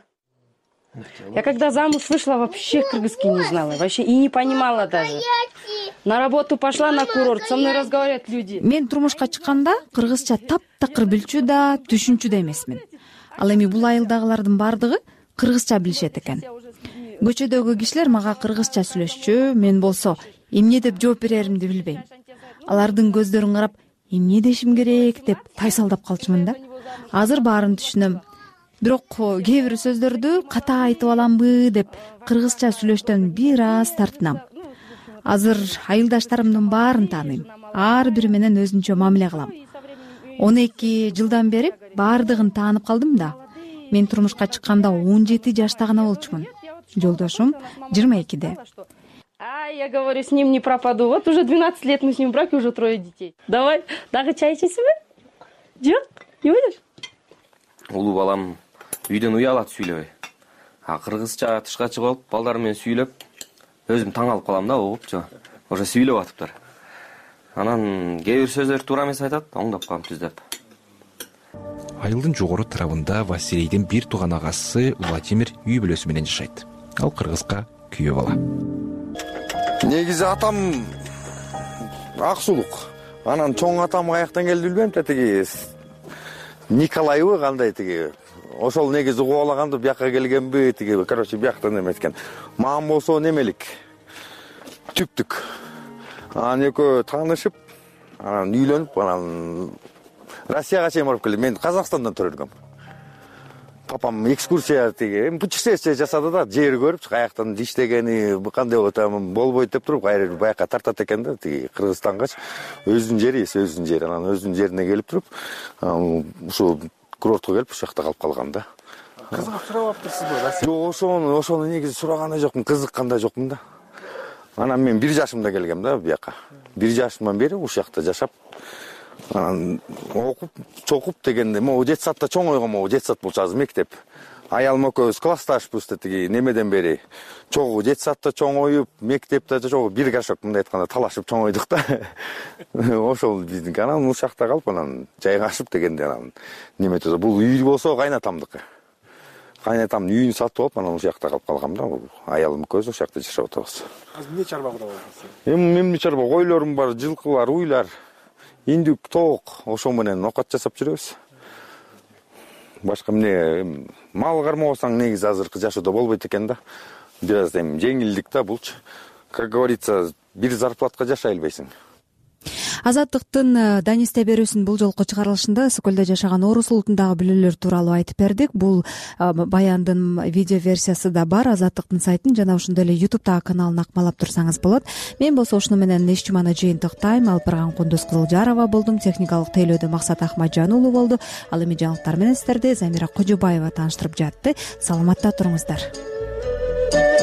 Я когда замуж вышла, вообще кыргызский не знала. Вообще и не понимала даже. На работу пошла на курорт, со мной разговаривают люди. Мен турмушка чыкканда кыргызча таптакыр билчү да, түшүнчү да эмесмин. Ал эми бул айылдагылардын бардыгы кыргызча билишет экен. Көчөдөгү кишилер мага кыргызча сүйлөшчү, мен болсо эмне деп жооп береримди билбейм. Алардын көздөрүн карап, эмне дешим керек деп тайсалдап калчумун да. Азыр баарын түшүнөм. Бирок кээ бир сөздөрдү ката айтып аламбы деп кыргызча сүйлөштөн бир аз тартынам. Азыр айылдаштарымдын баарын тааныйм. Ар бири менен өзүнчө мамиле кылам. он эки жылдан бери баардыгын таанып калдым да. Мен турмушка чыкканда он жети жашта гана болчумун. Жолдошум жыйырма экиде. А, я говорю, с ним не пропаду. Вот уже двенадцать лет мы с ним в браке, уже трое детей. Давай, дагы чай ичесиңби? Жок, не будешь? Улуу балам үйдөн уялат сүйлөбөй. А кыргызча тышка чыгып алып, балдар менен сүйлөп, өзүм таң алып калам да, угупчу. Уже сүйлөп атыптыр. Анан кээ бир сөздөр туура эмес айтат, оңдоп калам түздөп. Айылдын жогору тарабында Василийдин бир тууган агасы Владимир үй бүлөсү менен жашайт. Ал кыргызга күйөө бала. Негизи атам Аксулук. Анан чоң атам каяктан келди билбейм, тетиги Николаевы кандай тиги. Ошол негизи кубалаганды бияка келгенби, тиги, короче, бияктан эме эткен. Мам болсо немелик. Түптүк. Анан экөө таанышып, анан үйлөнүп, анан Россияга чейин барып келди. Мен Казакстандан төрөлгөм. Папам экскурсия тиги, путешествие жасады да, жер көрүп, каяктан иштегени, кандай болот, болбойт деп туруп, кайра баякка тартат экен да, тиги Кыргызстанга өзүнүн жери, өзүнүн жери, анан өзүнүн жерине келип туруп, ушу курортко келип, ушул жакта калып калгам да. Кызыгып сурабаптырсызбы? Жок, ошону, ошону негизи сураган жокмун, кызыккан да жокмун да. Анан мен бир жашымда келгем да бияка. Бир жашымдан бери ушул жакта жашап, анан окуп, чокуп дегенде, могу жети саатта чоңойгон, могу жети саат болчу азыр мектеп. аялым экөөбүз классташпыз да тиги немеден бери чогуу жети саатта чоңоюп, мектепте чогуу бир гашок мындай айтканда талашып чоңойдук да. Ошол биздин анан ушул жакта калып анан жайгашып дегенде анан неметип бул үй болсо кайнатамдыкы. Кайнатамдын үйүн сатып алып анан ушул жакта калып калгам да. Аялым экөөбүз ошол жакта жашап атабыз. Азыр эмне чарба кылып атасыз? Эми эмне чарба, койлорум бар, жылкылар, уйлар, индик, тоок, ошол менен окат жасап жүрөбүз. Башка эмне мал кармабасаң негизи азыркы жашоодо болбойт экен да. Бир аз эми жеңилдик да булчу. Как говорится, бир зарплатка жашай албайсың. Азаттыктын Данисте берүүсүнүн бул жолку чыгарылышында ысык көлдө жашаган орус улутундагы бүлөлөр тууралуу айтып бердик. Бул баяндын видео версиясы да бар. Азаттыктын сайтын жана ошондой эле ютубтагы каналын акмалап турсаңыз болот. Мен болсо ушуну менен эч жуманы жыйынтыктайм. Алып барган Кундуз Кызылжарова болдум. Техникалык тейлөөдө Максат Ахмаджан уулу болду. Ал эми жаңылыктар менен сиздерди Замира Кожобаева тааныштырып жатты. Саламатта туруңуздар.